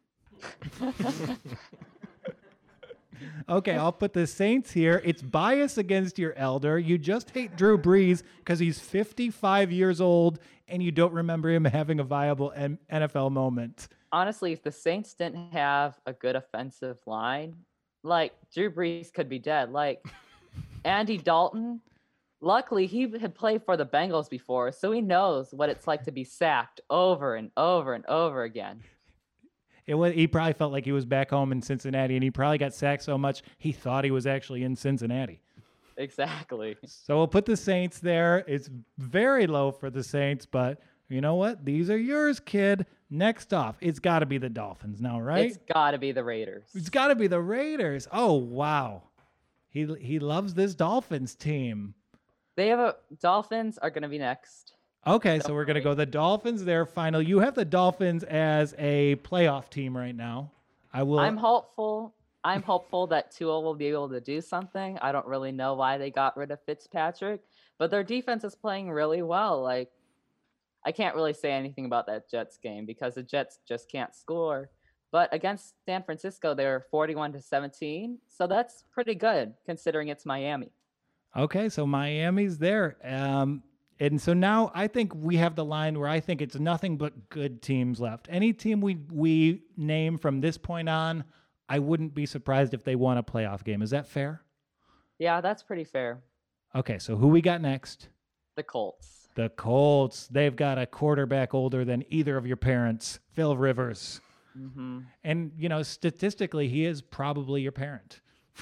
B: Okay, I'll put the Saints here. It's bias against your elder. You just hate Drew Brees because he's 55 years old and you don't remember him having a viable NFL moment.
F: Honestly, if the Saints didn't have a good offensive line, Drew Brees could be dead. Andy Dalton, luckily he had played for the Bengals before, so he knows what it's like to be sacked over and over and over again.
B: He probably felt like he was back home in Cincinnati, and he probably got sacked so much he thought he was actually in Cincinnati.
F: Exactly.
B: So we'll put the Saints there. It's very low for the Saints, but you know what? These are yours, kid. Next off, it's got to be the Dolphins now, right?
F: It's got to be the Raiders.
B: It's got to be the Raiders. Oh, wow. He loves this Dolphins team.
F: Dolphins are going to be next.
B: Okay, so we're going to go the Dolphins there final. You have the Dolphins as a playoff team right now.
F: I'm hopeful that Tua will be able to do something. I don't really know why they got rid of Fitzpatrick, but their defense is playing really well. Like, I can't really say anything about that Jets game because the Jets just can't score. But against San Francisco, they were 41-17, so that's pretty good considering it's Miami.
B: Okay, so Miami's there. And so now I think we have the line where I think it's nothing but good teams left. Any team we name from this point on, I wouldn't be surprised if they won a playoff game. Is that fair?
F: Yeah, that's pretty fair.
B: Okay, so who we got next?
F: The Colts.
B: The Colts. They've got a quarterback older than either of your parents, Phil Rivers.
F: Mm-hmm.
B: And, statistically, he is probably your parent.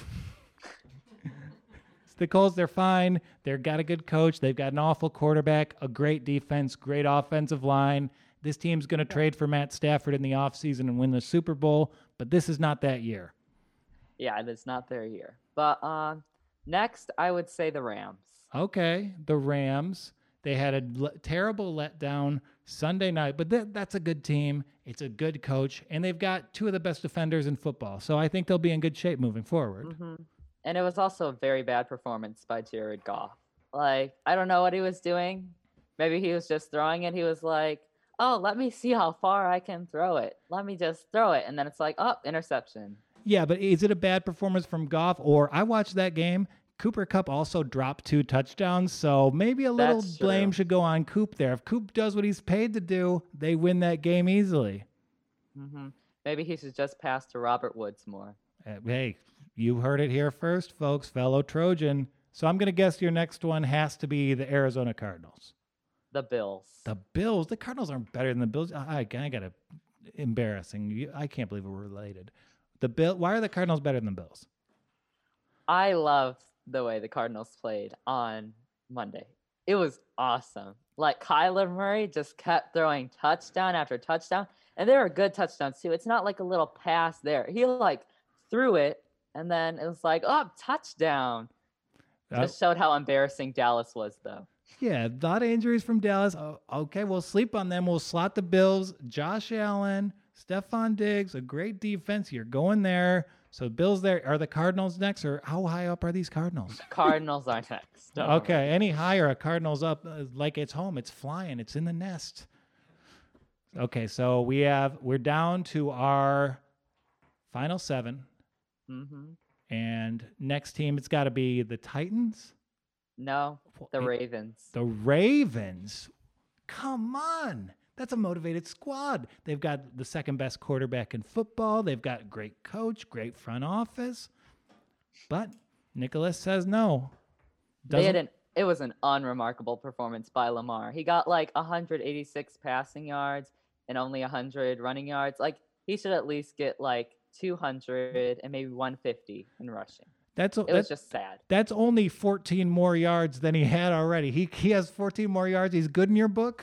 B: The Colts, they're fine. They've got a good coach. They've got an awful quarterback, a great defense, great offensive line. This team's going to trade for Matt Stafford in the offseason and win the Super Bowl, but this is not that year.
F: Yeah, it's not their year. But next, I would say the Rams.
B: Okay, the Rams. They had a terrible letdown Sunday night, but that's a good team. It's a good coach, and they've got two of the best defenders in football. So I think they'll be in good shape moving forward.
F: Mm-hmm. And it was also a very bad performance by Jared Goff. Like, I don't know what he was doing. Maybe he was just throwing it. He was like, oh, let me see how far I can throw it. Let me just throw it. And then it's like, oh, interception.
B: Yeah, but is it a bad performance from Goff? Or I watched that game. Cooper Kupp also dropped 2 touchdowns. So maybe a little blame should go on Coop there. If Coop does what he's paid to do, they win that game easily.
F: Mm-hmm. Maybe he should just pass to Robert Woods more.
B: Hey, you heard it here first, folks, fellow Trojan. So I'm going to guess your next one has to be the Arizona Cardinals.
F: The Bills.
B: The Bills? The Cardinals aren't better than the Bills. I got to embarrassing. I can't believe we're related. Why are the Cardinals better than the Bills?
F: I loved the way the Cardinals played on Monday. It was awesome. Like, Kyler Murray just kept throwing touchdown after touchdown. And they were good touchdowns, too. It's not like a little pass there. He, threw it. And then it was like, oh, touchdown. Just showed how embarrassing Dallas was, though.
B: Yeah, a lot of injuries from Dallas. Oh, okay, we'll sleep on them. We'll slot the Bills. Josh Allen, Stephon Diggs, a great defense. You're going there. So Bills there. Are the Cardinals next, or how high up are these Cardinals?
F: Cardinals are next.
B: Okay, any higher, a Cardinals up like it's home. It's flying. It's in the nest. Okay, so we're down to our final 7.
F: Mm-hmm.
B: And next team, it's got to be the Titans?
F: No, the Ravens.
B: The Ravens? Come on. That's a motivated squad. They've got the second best quarterback in football. They've got a great coach, great front office. But Nicholas says no.
F: It was an unremarkable performance by Lamar. He got 186 passing yards and only 100 running yards. He should at least get 200 and maybe 150 in rushing. It was just sad. That's
B: only 14 more yards than he had already. He has 14 more yards. He's good in your book?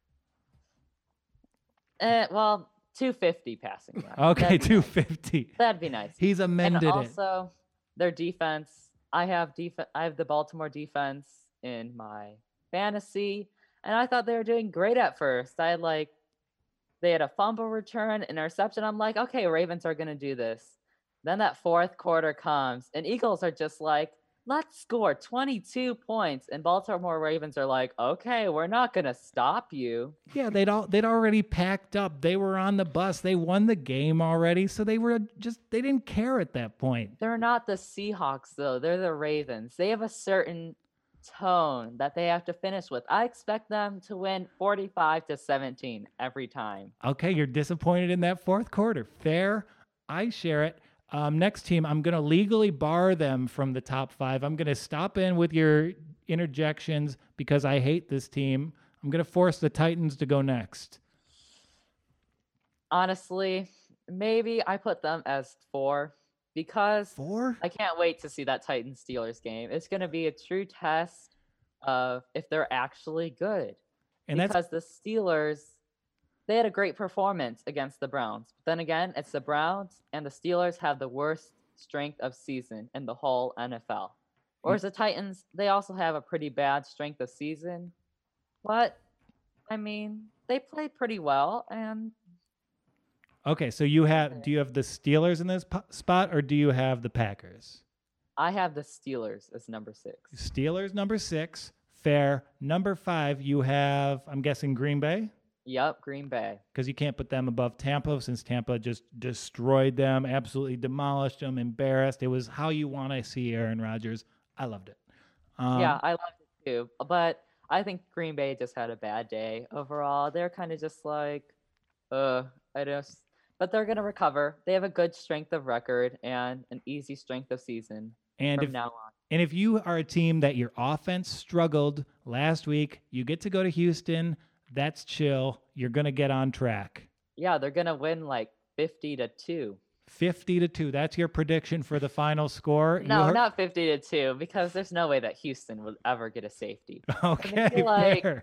F: Well, 250 passing yards.
B: Okay, 250.
F: That'd be nice.
B: He's amended it.
F: And also, their defense. I have the Baltimore defense in my fantasy, and I thought they were doing great at first. They had a fumble return, interception. I'm like, okay, Ravens are going to do this. Then that fourth quarter comes, and Eagles are just like, let's score 22 points. And Baltimore Ravens are like, okay, we're not going to stop you.
B: Yeah, they'd already packed up. They were on the bus. They won the game already, so they didn't care at that point.
F: They're not the Seahawks, though. They're the Ravens. They have a certain tone that they have to finish with. I expect them to win 45-17 every time.
B: Okay, you're disappointed in that fourth quarter. Fair. I share it. Next team, I'm going to legally bar them from the top 5. I'm going to stop in with your interjections because I hate this team. I'm going to force the Titans to go next.
F: Honestly, maybe I put them as 4 because
B: 4?
F: I can't wait to see that Titans-Steelers game. It's going to be a true test of if they're actually good. And because the Steelers, they had a great performance against the Browns. But then again, it's the Browns, and the Steelers have the worst strength of season in the whole NFL. Whereas the Titans, they also have a pretty bad strength of season. But, I mean, they play pretty well, and
B: Okay, so do you have the Steelers in this spot, or do you have the Packers?
F: I have the Steelers as number 6.
B: Steelers number 6, fair. Number 5, you have, I'm guessing, Green Bay?
F: Yep, Green Bay.
B: Because you can't put them above Tampa, since Tampa just destroyed them, absolutely demolished them, embarrassed. It was how you want to see Aaron Rodgers. I loved it.
F: Yeah, I loved it too. But I think Green Bay just had a bad day overall. They're kind of just like, but they're going to recover. They have a good strength of record and an easy strength of season from now on.
B: And if you are a team that your offense struggled last week, you get to go to Houston. That's chill. You're going to get on track.
F: Yeah, they're going to win like 50-2.
B: 50-2. That's your prediction for the final score?
F: No, not 50-2, because there's no way that Houston would ever get a safety.
B: Okay,
F: like
B: fair.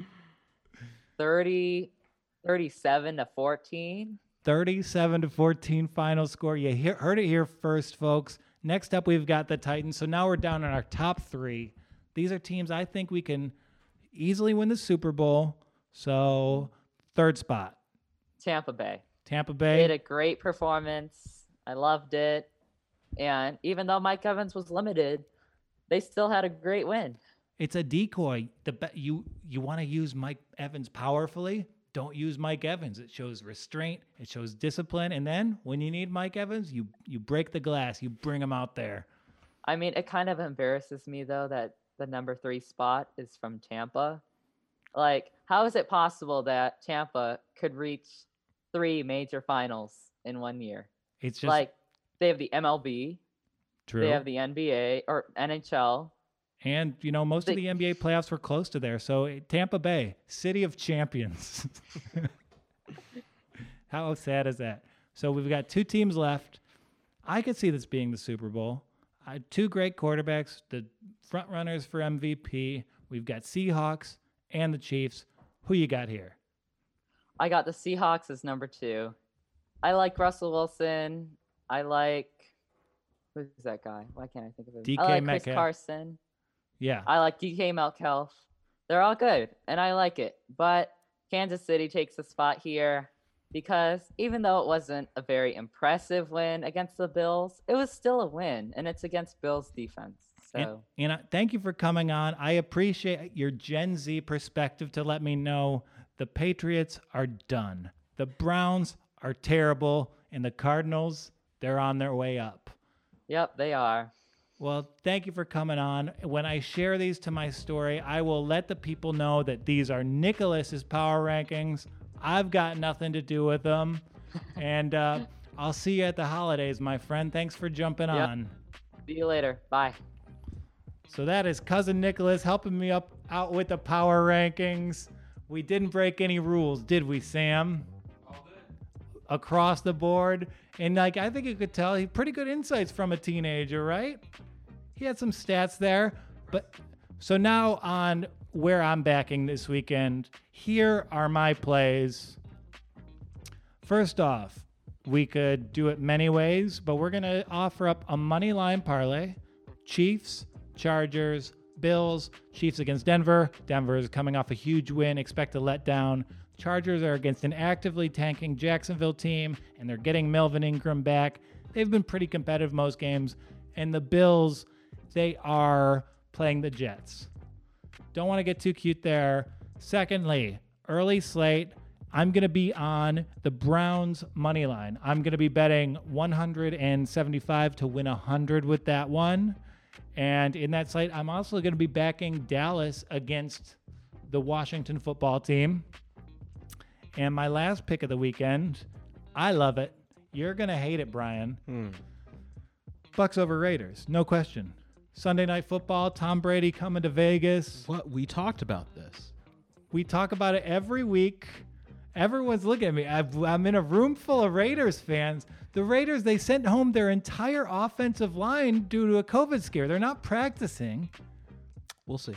F: 37-14.
B: 37-14 final score. You heard it here first, folks. Next up, we've got the Titans. So now we're down in our top 3. These are teams I think we can easily win the Super Bowl. So third spot.
F: Tampa Bay.
B: They
F: had a great performance. I loved it. And even though Mike Evans was limited, they still had a great win.
B: It's a decoy. You want to use Mike Evans powerfully? Don't use Mike Evans. It shows restraint. It shows discipline. And then when you need Mike Evans, you break the glass. You bring him out there.
F: I mean, it kind of embarrasses me, though, that the number 3 spot is from Tampa. Like, how is it possible that Tampa could reach 3 major finals in 1 year?
B: It's just
F: like they have the MLB.
B: True.
F: They have the NBA or NHL.
B: And, most of the NBA playoffs were close to there. So Tampa Bay, city of champions. How sad is that? So we've got 2 teams left. I could see this being the Super Bowl. 2 great quarterbacks, the front runners for MVP. We've got Seahawks and the Chiefs. Who you got here?
F: I got the Seahawks as number 2. I like Russell Wilson. I like, who's that guy? Why can't I think of his name? I like
B: Metcalf.
F: Chris Carson.
B: Yeah.
F: I like DK Metcalf. They're all good, and I like it. But Kansas City takes a spot here because even though it wasn't a very impressive win against the Bills, it was still a win, and it's against Bills defense. So,
B: and thank you for coming on. I appreciate your Gen Z perspective to let me know the Patriots are done. The Browns are terrible, and the Cardinals, they're on their way up.
F: Yep, they are.
B: Well, thank you for coming on. When I share these to my story, I will let the people know that these are Nicholas's power rankings. I've got nothing to do with them. And I'll see you at the holidays, my friend. Thanks for jumping on.
F: See you later. Bye.
B: So that is Cousin Nicholas helping me out with the power rankings. We didn't break any rules, did we, Sam?
E: All good.
B: Across the board. And I think you could tell he pretty good insights from a teenager, right? He had some stats there. But so now on where I'm backing this weekend, here are my plays. First off, we could do it many ways, but we're going to offer up a money line parlay. Chiefs, Chargers, Bills, Chiefs against Denver. Denver is coming off a huge win. Expect a letdown. Chargers are against an actively tanking Jacksonville team, and they're getting Melvin Ingram back. They've been pretty competitive most games. And the Bills, they are playing the Jets. Don't want to get too cute there. Secondly, early slate, I'm going to be on the Browns money line. I'm going to be betting 175 to win 100 with that one. And in that slate, I'm also going to be backing Dallas against the Washington football team. And my last pick of the weekend, I love it. You're going to hate it, Brian. Bucks over Raiders, no question. Sunday Night Football, Tom Brady coming to Vegas.
A: What? We talked about this.
B: We talk about it every week. Everyone's looking at me. I'm in a room full of Raiders fans. The Raiders, they sent home their entire offensive line due to a COVID scare. They're not practicing.
A: We'll see.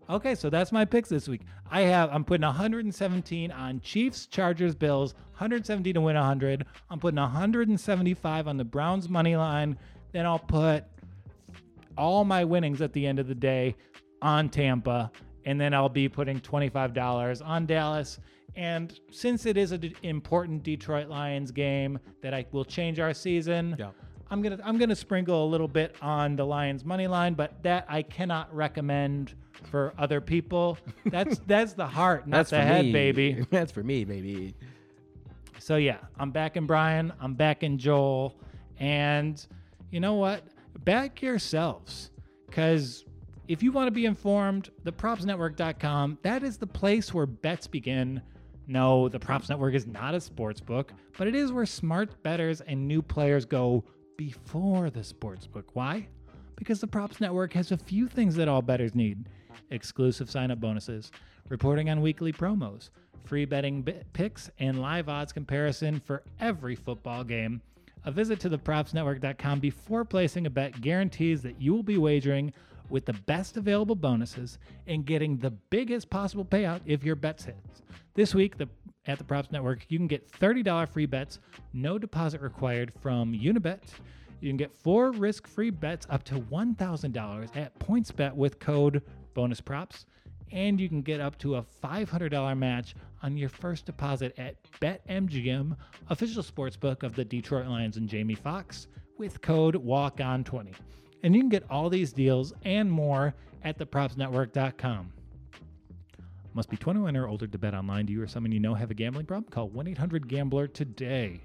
B: Okay, so that's my picks this week. I'm putting 117 on Chiefs, Chargers, Bills, 117 to win 100. I'm putting 175 on the Browns money line. Then I'll put all my winnings at the end of the day on Tampa, and then I'll be putting $25 on Dallas. And since it is an important Detroit Lions game that will change our season, I'm gonna sprinkle a little bit on the Lions money line, but that I cannot recommend for other people. That's the heart, not the head, baby.
A: That's for me, baby.
B: So yeah, I'm backing Brian. I'm backing Joel, and you know what? Back yourselves, because if you want to be informed, thepropsnetwork.com, that is the place where bets begin. No, the Props Network is not a sports book, but it is where smart bettors and new players go before the sports book. Why? Because the Props Network has a few things that all bettors need. Exclusive sign-up bonuses, reporting on weekly promos, free betting picks, and live odds comparison for every football game. A visit to thepropsnetwork.com before placing a bet guarantees that you will be wagering with the best available bonuses and getting the biggest possible payout if your bets hit. This week at the Props Network, you can get $30 free bets, no deposit required from Unibet. You can get 4 risk-free bets up to $1,000 at PointsBet with code BONUSPROPS. And you can get up to a $500 match on your first deposit at BetMGM, official sportsbook of the Detroit Lions and Jamie Foxx, with code WALKON20. And you can get all these deals and more at thepropsnetwork.com. Must be 21 or older to bet online. Do you or someone you know have a gambling problem? Call 1-800-GAMBLER today.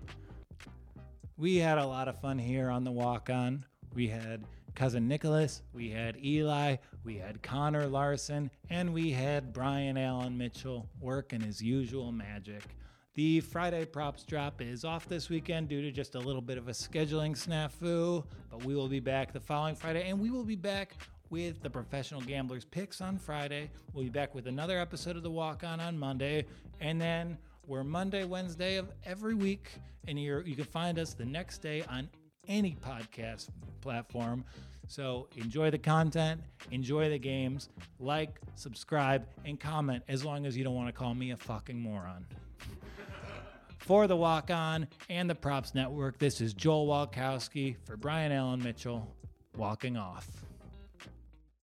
B: We had a lot of fun here on the walk-on. We had Cousin Nicholas, we had Eli, we had Connor Larson, and we had Brian Allen Mitchell working his usual magic. The Friday props drop is off this weekend due to just a little bit of a scheduling snafu, but we will be back the following Friday, and we will be back with the Professional Gamblers Picks on Friday. We'll be back with another episode of The Walk-On on Monday, and then we're Monday, Wednesday of every week, and you can find us the next day on any podcast platform. So enjoy the content, enjoy the games, like, subscribe, and comment as long as you don't want to call me a fucking moron. For the Walk-On and the Props Network, this is Joel Walkowski for Brian Allen Mitchell, walking off.